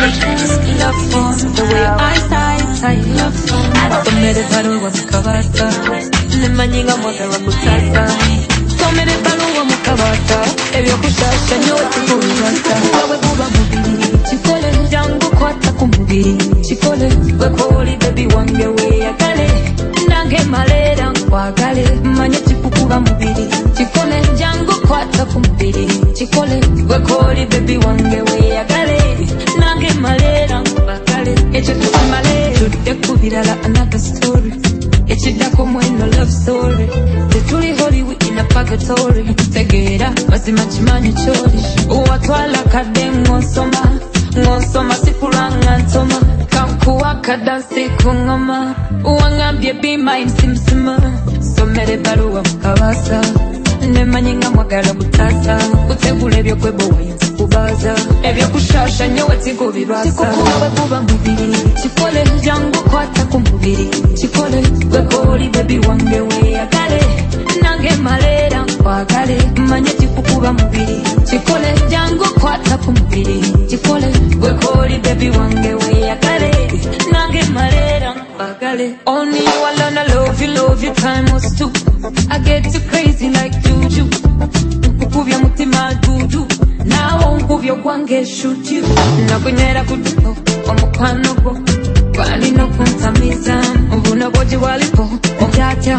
Love form, the way I sight, I love form. So many balu wa mukabata, nemanyinga mwaka wa kutasa. So many balu wa mukabata, ebyo kushasha nyote kubata. Wawe buba mubiri, chikole jangu kwata kumubiri. Chikole, wekoli baby wange we akale. Nange malera nkwagale, manye chipukuba mubiri. Chikole jangu kwata kumubiri. Chikole, wekoli baby wange we akale. Nange malera nkwagale. Echo tukumale, tudde kubirala another story. Echidako mweno love story. Tetuli Hollywood in a purgatory. Tegera, mazima chimanyi chori. Uwatwala kade ngonsoma. Ngonsoma sikulanga ntoma. Kamkuwa kadansi kungoma. Uwangambye be mine simsima. Somere baluwa mukabasa. Nemanyinga mwagala kutasa. Utegule ebyo kwebo wayinza kubaza. Ebyo kushasha nyowe tigo bibasa. Tikukuwe kuba mubiri. Chikole jangu kwata kumubiri. Chikole wekoli baby wange we akale. Nange malera kwagale. Manye tikukuba mubiri. Chikole jangu kwata kumubiri. Chikole wekoli baby wange we akale. Nange malera kwagale. Only you alone I love you, love you time was two. I get you crazy like juju. Ukuvya mutima dudu. Now ukuvya kwange shoot you. Nakunyera kuduko omukwano go. Wali no kuntamiza. Mbuno boji walipo obyatya.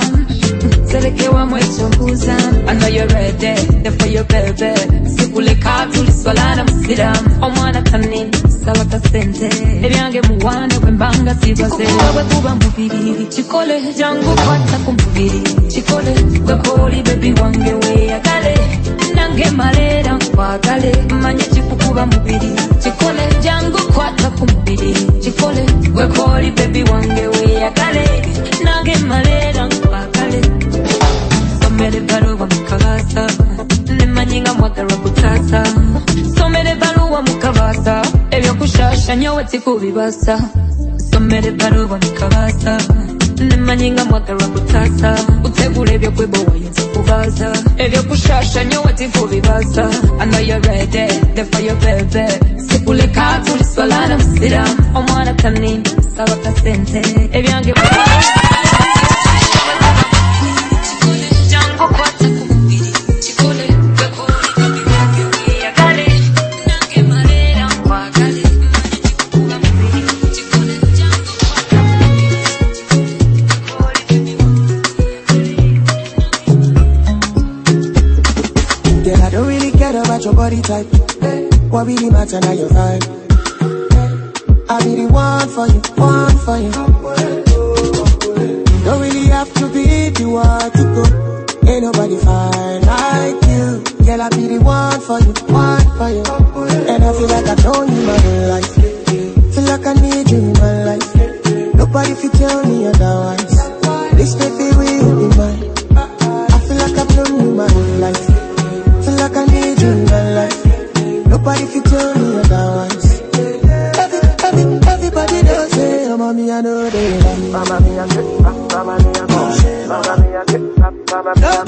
Selekewa mwecho kuza. I know you're ready for your baby. Sikule katuli swalana msiram. Omwana tanini sawata sente. Ebyange muwane wembanga sibaze. Wewe kuba mubiri. Chikole jangu kwata kumubiri. Chikole wekoli baby wange we akale. Nange malera kwagale. Manye chikukuba mubiri. Chikole jangu kwata kumubiri. Chikole wekoli baby wange we akale. Nange malera kwagale. Somere baluwa mukabasa. Nemanyinga mwagala kutasa. Somere baluwa mukabasa. Ebyo kushasha nyowe tikubibasa. Somere baluwa mukabasa. Nemanyinga mwagala kutasa. Utegule ebyo kwebo wayinza kubaza. Ebyo kushasha nyowe tikubibasa. I know you're ready for your baby. Sikule katuli swalana msiram. Omwana tanini sawata sente. Ebyange your body type. What really matter now your vibe. I be the one for you, one for you. Don't really have to be the one to go. Ain't nobody fine like you. Girl, I be the one for you, one for you. And I feel like I don't need my whole life. Feel like I need you in my life. Nobody fit tell me otherwise. This baby will be mine. I feel like I've known you my whole life. Feel like I need you in my life. Nobody fit tell me otherwise. Every, every, everybody does say, oh, mommy, I know they love me. Mama, me, I'm good. Mama, me, I'm good. Mama, me, I'm good. Mama, me, I'm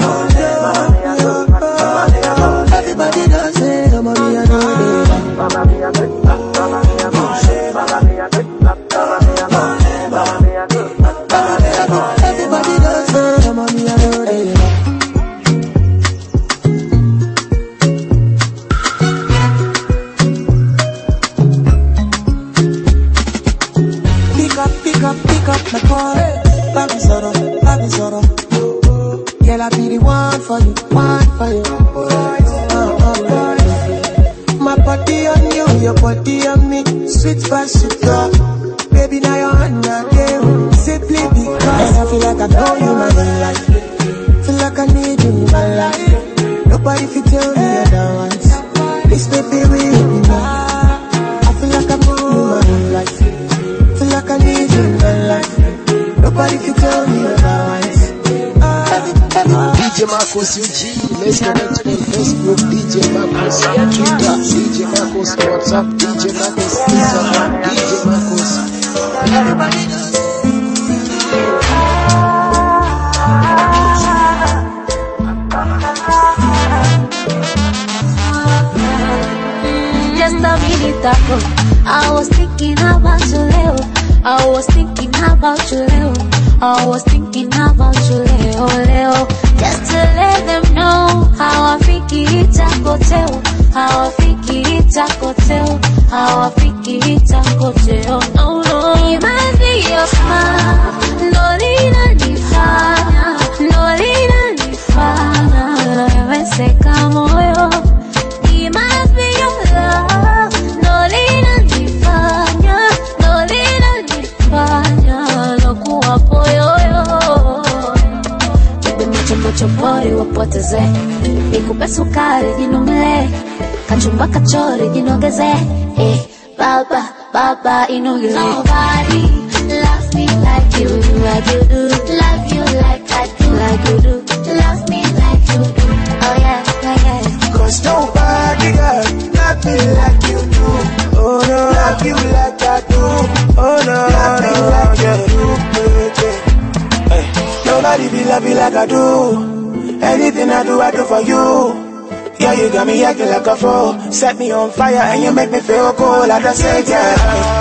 good. Everybody does say, oh, mommy, I know they love me. Mama, me, I'm good. Mama, me, I'm good. Mama, me, I'm good. Mama, me, I'm good. Mama, me, I'm good. Everybody does say, oh, mommy, I know they love me. My call, baby sorrow, baby sorrow. Girl, I be the one for you, one for you. Oh, oh, oh. My body on you, your body on me. Sweet but sugar. Baby, now you're on the game. Simply because I feel like I know you my whole life. Feel like I need you in my life. Nobody fit tell me otherwise. This baby will be mine. I feel like I know you my whole life. Feel like I need you in my life. Nobody can tell me otherwise. D J Marcos U G, let's connect on Facebook. D J Marcos Twitter, D J Marcos WhatsApp, D J Marcos Instagram, D J Marcos. Everybody knows. tako. I was thinking about you, Leo. I was thinking about you, Leo. I was thinking about you, Leo, Leo. Just to let them know how I think it's a hotel. How I think it's a hotel. How I think it's a hotel. No, no. It must be your smile. No, Lina, Nifana. No, Lina, Nifana. Lo se camoyo. It must be your love. No, Lina, Nifana. No, Lina, Nifana. Lo kuwapoyoyo. Bebe mucho mucho pori wapoteze. Nikupe sukari jinumle. Kachumba kachori jinogeze. Eh, baba, baba inogeze. Nobody loves me like you do, like you do. Love you like I do, like you do. Love me like you do. Oh yeah, yeah, yeah. Cause nobody girl love me like you do. Oh no, love you like I do. Oh no, love me like yeah. you do, baby. Hey, nobody be love you like I do. Anything I do, I do for you. Yeah, you got me acting like a fool. Set me on fire and you make me feel cool. I just say yeah.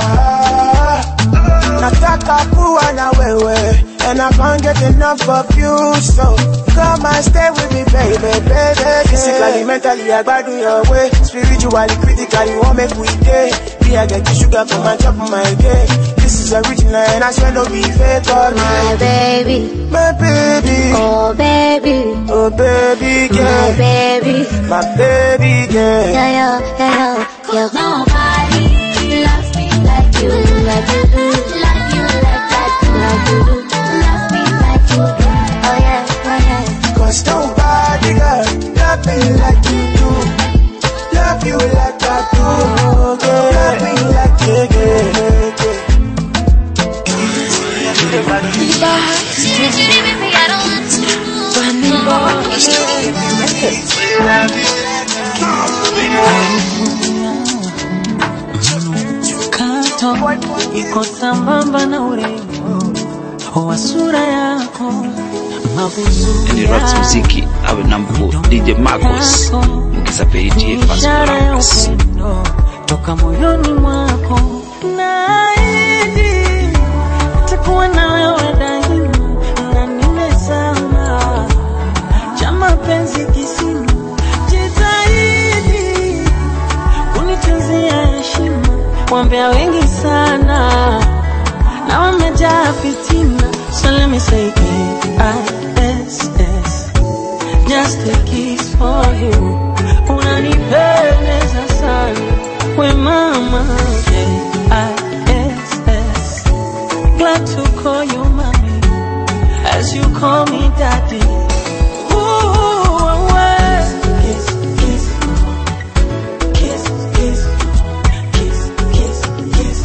Nataka kuwa na wewe, and I can't get enough of you. So come and stay with me, baby, baby. Physically, mentally, I gotta do your way. Spiritually, critically, won't make we day. Yeah, I get the sugar from my top of my day. This is original and I swear no be fake. Call me my baby, my baby, oh baby, oh baby girl, my baby, my baby girl. Yeah, yeah, yeah, yeah. Nobody loves me like you, like you do. Love you like I do, like you do. Love me like you do. Oh yeah, oh yeah. Cause nobody girl love me like you do. Love you like I do. Love me like you do. Kato iko sambamba na urembo wa sura yako, Ni Raps Muziki awe nambu D J Marcos mukisaperitie fast products toka moyoni mwako. Naahidi takuwa na wewe daima na nimezama cha mapenzi kisima. Jitahidi kunitunzia heshima. Wambea wengi sana na wamejaa fitina. So let me say K I S S, just a kiss for you. Unanipendeza sana we mama. K I S S, glad to call you mommy as you call me daddy. Ooh, well, kiss, kiss, kiss, kiss, kiss, kiss, kiss,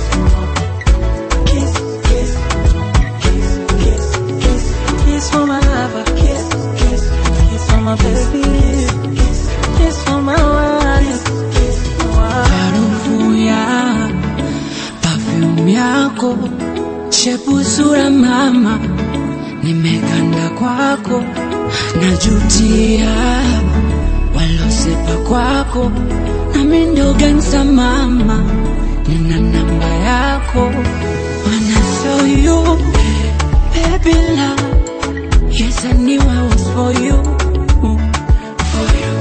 kiss, kiss, kiss, kiss, kiss, kiss for my lover, kiss, kiss, kiss for my baby, kiss, kiss for my wife, kiss, harufu ya perfume yako, shepu sura mama, nimekanda kwako, najutia walosepa kwako, nami ndo gangsta mama, nina namba yako. When I saw you, baby love, yes I knew I was for you, for you.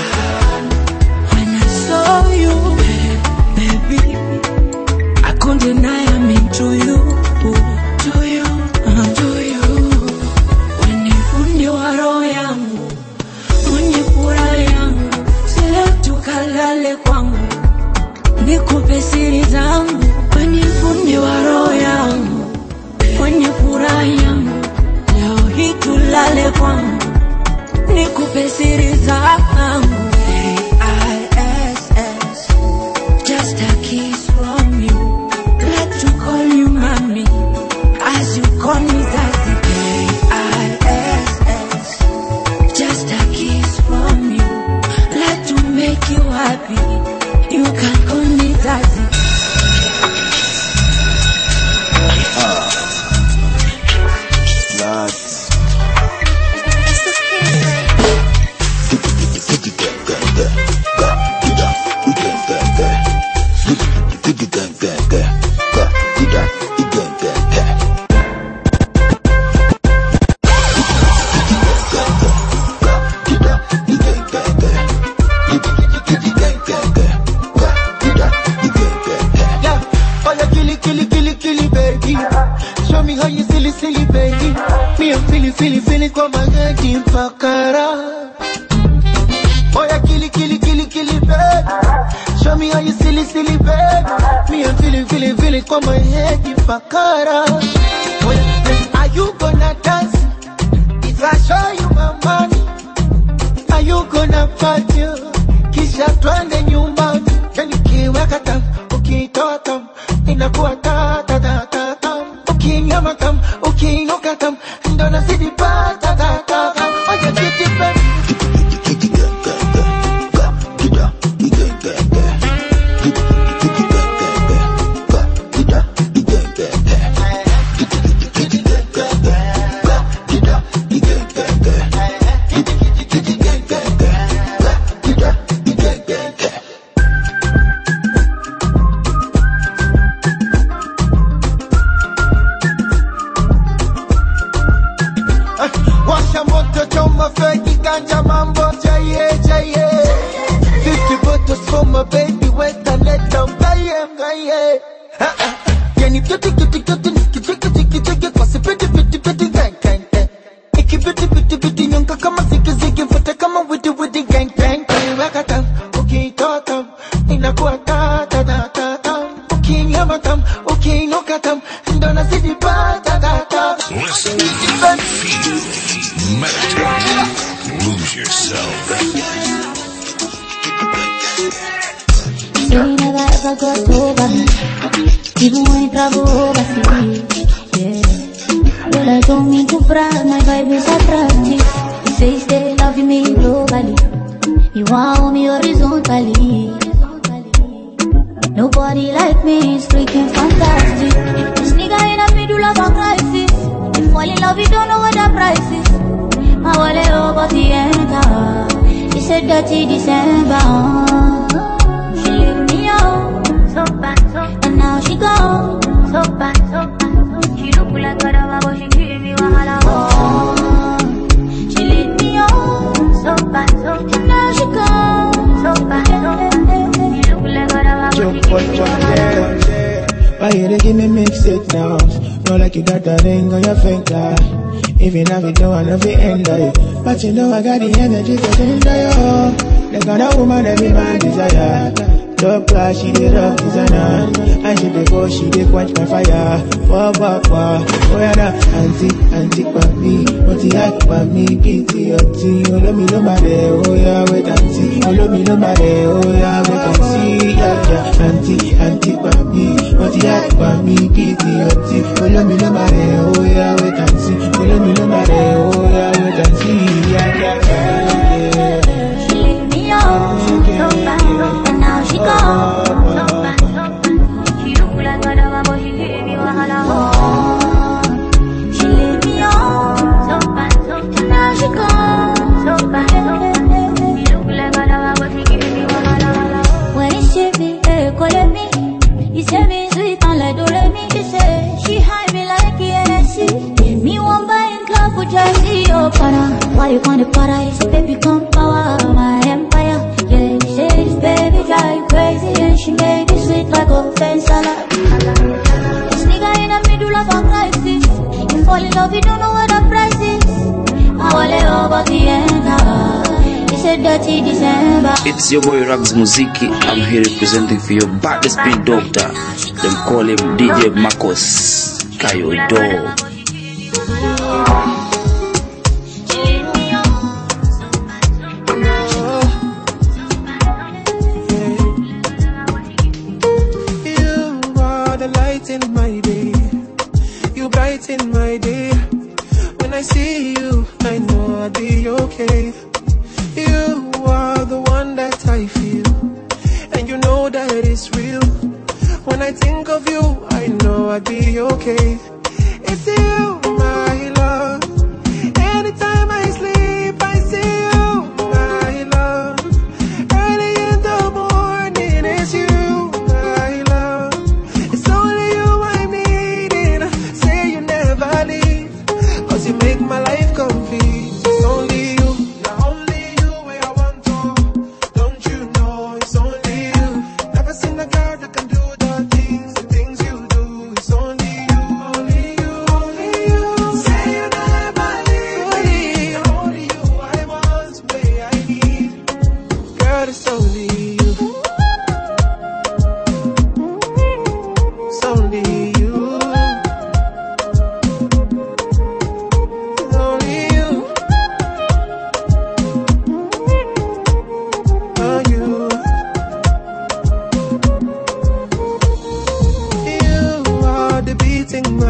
When I saw you, baby, I couldn't deny I'm into you, to you, uh, to you. When you found your roho yangu, mwenye furaha yangu, sile tukalale kwangu, nikupe siri zangu. When you found your roho yangu, mwenye furaha yangu, leo hii tulale kwangu, nikupe siri zangu. K I S S, just a kiss from you. Glad to call you mommy as you call me daddy. K I S S, just a kiss from you. Glad to make you happy. You can call me daddy. Me I'm feeling, feeling, feeling kwa mageti mpakara. Oya kili, kili, kili, kili, baby. Show me how you silly, silly, baby. Me I'm feeling, feeling, feeling kwa mageti mpakara. Oya, are you gonna dance? If I show you my money, are you gonna party? Kisha twende nyumbani. Yani ukiweka tam, ukitoa tam, inakuwa ta ta ta ta tam. Ukinyama tam, ukiinuka tam, ndo nazidi pa ta ta ta tam. Oya kiti baby. Washa moto choma feki ganja mambo jaye jaye. Fifty bottles for my baby wet and let down gaye gaye. Yani kiti kiti kiti kiti kiti kiti kwa sipiti piti piti gang gang. Iki piti piti piti nyonga kama ziki ziki vote kama widi widi gang gang. Weka tam, ukitoa tam, inakuwa ta ta ta ta tam. Ukinyama tam, ukiinuka tam, ndo nazidi pa ta ta ta. Listen, feel, meditate, lose yourself. You never ever got over me, even when you travel overseas. Yeah, well I don't mean to brag, my vibe is attractive. You say you stay loving me globally, you want me horizontally. Nobody like me is freaking fantastic. This nigga in the middle of a crisis. You fall in love, you don't know what the price is. My wallet over the enter. It's a dirty December. She leave me out, so bad, so bad. And now she gone, so bad, so bad. She look like a dog, but she give me wahala. Oh, she leave me out, so bad, so bad. And now she gone, so bad, so bad. She look like a dog, but she give me wahala. Why you dey give me mixed signals? Know like you got that ring on your finger. Even if you don't wanna be end of you, but you know I got the energy to enjoy you. The kind of woman every man desire. Top class, she did rock designer. And she dey go, she dey quench my fire. Wah wah wah, oh yeah na, auntie, auntie kwa me, oti yak kwa me, kiti oti. Olo mi lo mare, oh yeah wait and see. Olo mi lo mare, oh yeah wait and see. Yeah yeah, auntie, auntie kwa me, oti yak kwa me, kiti oti. Olo mi lo mare, oh yeah wait and see. Olo mi lo mare, oh yeah wait and see. Yeah yeah yeah. She leave me out, so bad, and now she gone, so bad, so bad. She look like a dog, but she give me wahala. Oh, she leave me out, so bad, so bad. And now she gone, so bad, so bad. She look like a dog, but she give me wahala. When it's Chevy, hey, call me. You say me sweet and like Doremi. She say she hide me like E N S C. Me one buying club for Jersey, oh para. Why you want the paradise, baby? Come power my empire. Yeah, she say this baby drive crazy and she made it sweet like a fence salad. This nigga in the middle of a crisis. You fall in love, you don't know what the price is. I wallet over the enter. It's a dirty December. It's your boy Rags Muziki. I'm here representing for your baddest beat doctor. Them call him D J Marcos Kayo Dog. In my day, you brighten my day. When I see you, I know I'll be okay. You are the one that I feel, and you know that it's real. When I think of you, I know I'll be okay. It's you, my love. Anytime I sleep, I see you, my love. Early in the morning, it's you. You make my life complete. It's only you, not only you where I want to. Don't you know it's only you? Never seen a girl that can do the things, the things you do. It's only you, only you, only you.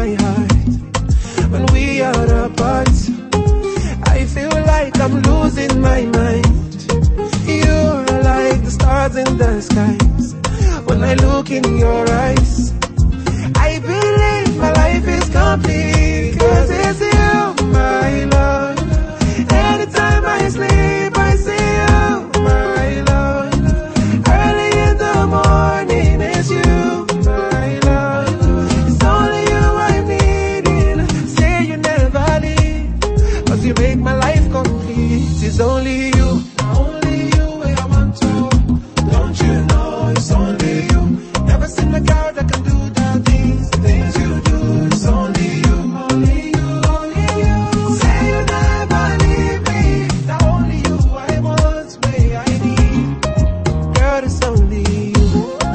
my heart. When we are apart, I feel like I'm losing my mind. You're like the stars in the skies. When I look in your eyes, I believe my life is complete. Cause it's you, my love. Anytime I sleep, I see you, my love. Early in the morning, it's you, my love. It's only you I'm needing. Say you never leave, cause you make my life complete. It's only you, only you I want to. Don't you know it's only you. Never seen a girl that can do the things, the things you do. It's only you, only you, only you. Say you never leave me. Not only you I want, may I need. Girl, it's only you,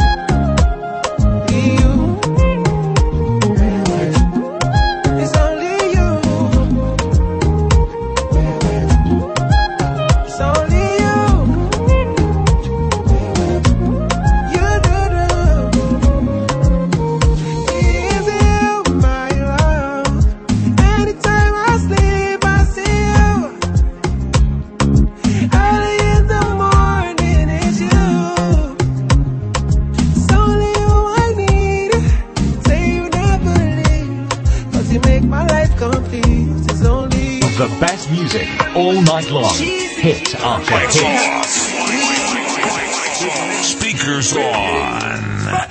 you. It's only you. It's only you. You do do. It's you, my love. Anytime I sleep, I see you. Early in the morning, it's you. It's only you I need. Say you never leave, cause you make my life complete. It's only you. The best music all night long. Hit after hit. Speakers on.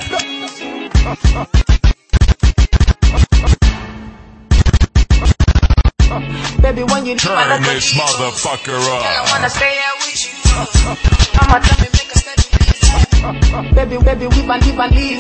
Baby, when you leave, I Turn love this you. motherfucker I up. wanna stay here with you. I'ma tell me make a steady. Baby, baby, we ban, we ban, leave.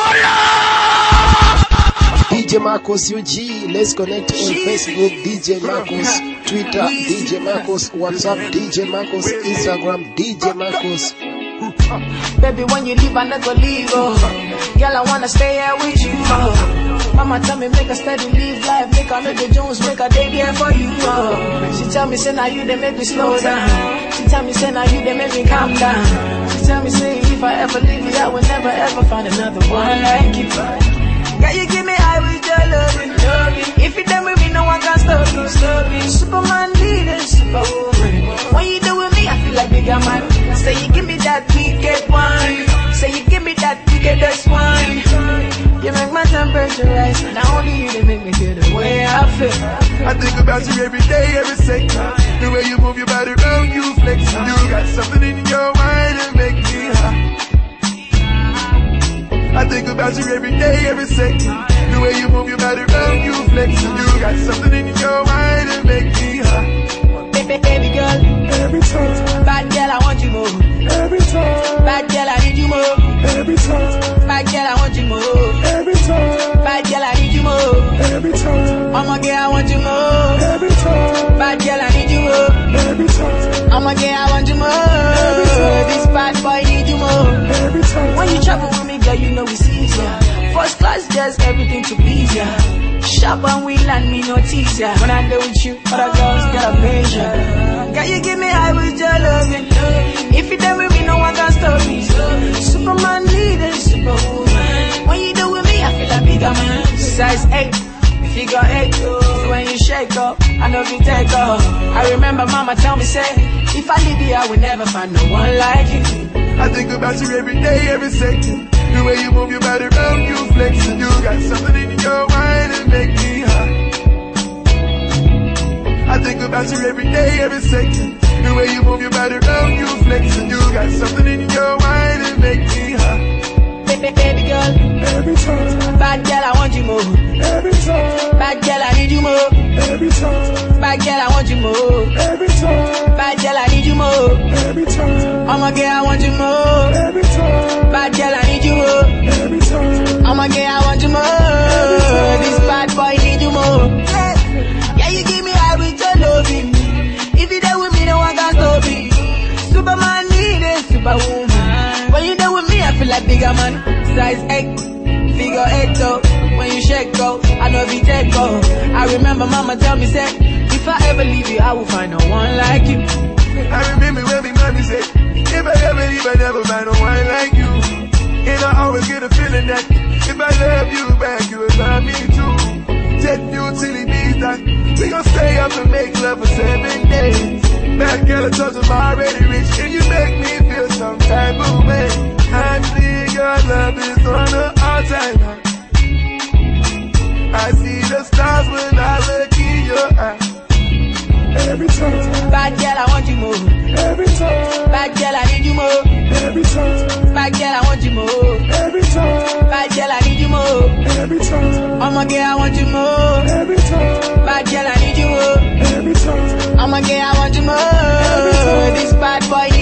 D J Marcos U G, let's connect on Facebook, D J Marcos, Twitter, D J Marcos, WhatsApp, D J Marcos, Instagram, D J Marcos. Baby, when you leave, I never leave, oh. Girl, I wanna stay here with you, oh. Mama tell me make a steady live life, make a make the Jones, make a day there for you, oh. She tell me say now you they make me slow down. She tell me say now you they make me calm down. She tell me say if I ever leave you, I will never ever find another one like you. Girl, you give me high with your loving, loving. If you done with me, no one can stop you, stop you. Superman leader, superwoman. When you do with me, I feel like bigger man. Say you give me that wicked wine. Say you give me that wickedest wine. You make my temperature rise. Not only you, they make me feel the way I feel. I think about you every day, every second. The way you move your body around, you flex. You got something in your mind that make me high. I think about you every day, every second. The way you move your body around, you flex. You got something in your mind that make me high. Baby, baby girl, every time. Bad girl, I want you more. Every time. Bad girl, I need you more. Every time. Bad girl, I want you more. Every time. Bad girl, I need you more. Every time. I'm a girl, I want you more. Every time. Bad girl, I need you more. Every time. I'm a girl, I want you more. Every time. This bad boy need you more. Every time. When you travel with me, girl, you know it's easier. First class, just everything to please ya. Shop and we land me no teaser. When I go with you, other girls get a measure. Girl, you give me high with your loving. If you done with me, no one can stop me. Superman leader, superwoman. When you do with me, I feel like bigger man. Size eight, figure eight. So when you shake up, I know you take off. I remember mama tell me, say, if I leave you, I will never find no one like you. I think about you every day, every second. The way you move your body around, you flex. And you got something in your mind that make me high. I think about you every day, every second. The way you move your body around, you flex. And you got something in your mind that make me high. Baby, baby girl, every time. Bad girl, I want you more. Every time. Bad girl, I need you more. Every time. Bad girl, I want you more. Every time. Bad girl, I need you more. Every time. I'm a girl, I want you more. Every time. Bad girl, I need you more. Every time. I'm a girl, I want you more. This bad boy need you more. Yeah, you give me high with your loving. If you there with me, no one can stop me. Superman need a superwoman. When you there with me, I feel like bigger man. Size eight, figure eight, oh. When you shake, go, I know if you take, go. I remember mama tell me, say, if I ever leave you, I will find no one like you. I remember when my mommy said, if I ever leave, I never find no one like you. And I always get a feeling that if I love you back, you will love me too. because I'm already rich and you make me feel some type of way. Honestly, your love is on the all-time high. I see the stars when I look in your eyes. Every time. Bad girl, I want you more. Every time. Bad girl, I need you more. Every time. Bad girl, I want you more. Every time. Bad girl, I need you more. Every time. I'm a girl, I want you more. Every time. Bad girl, I need you more. Every time. I'm a girl, I want you more. This bad boy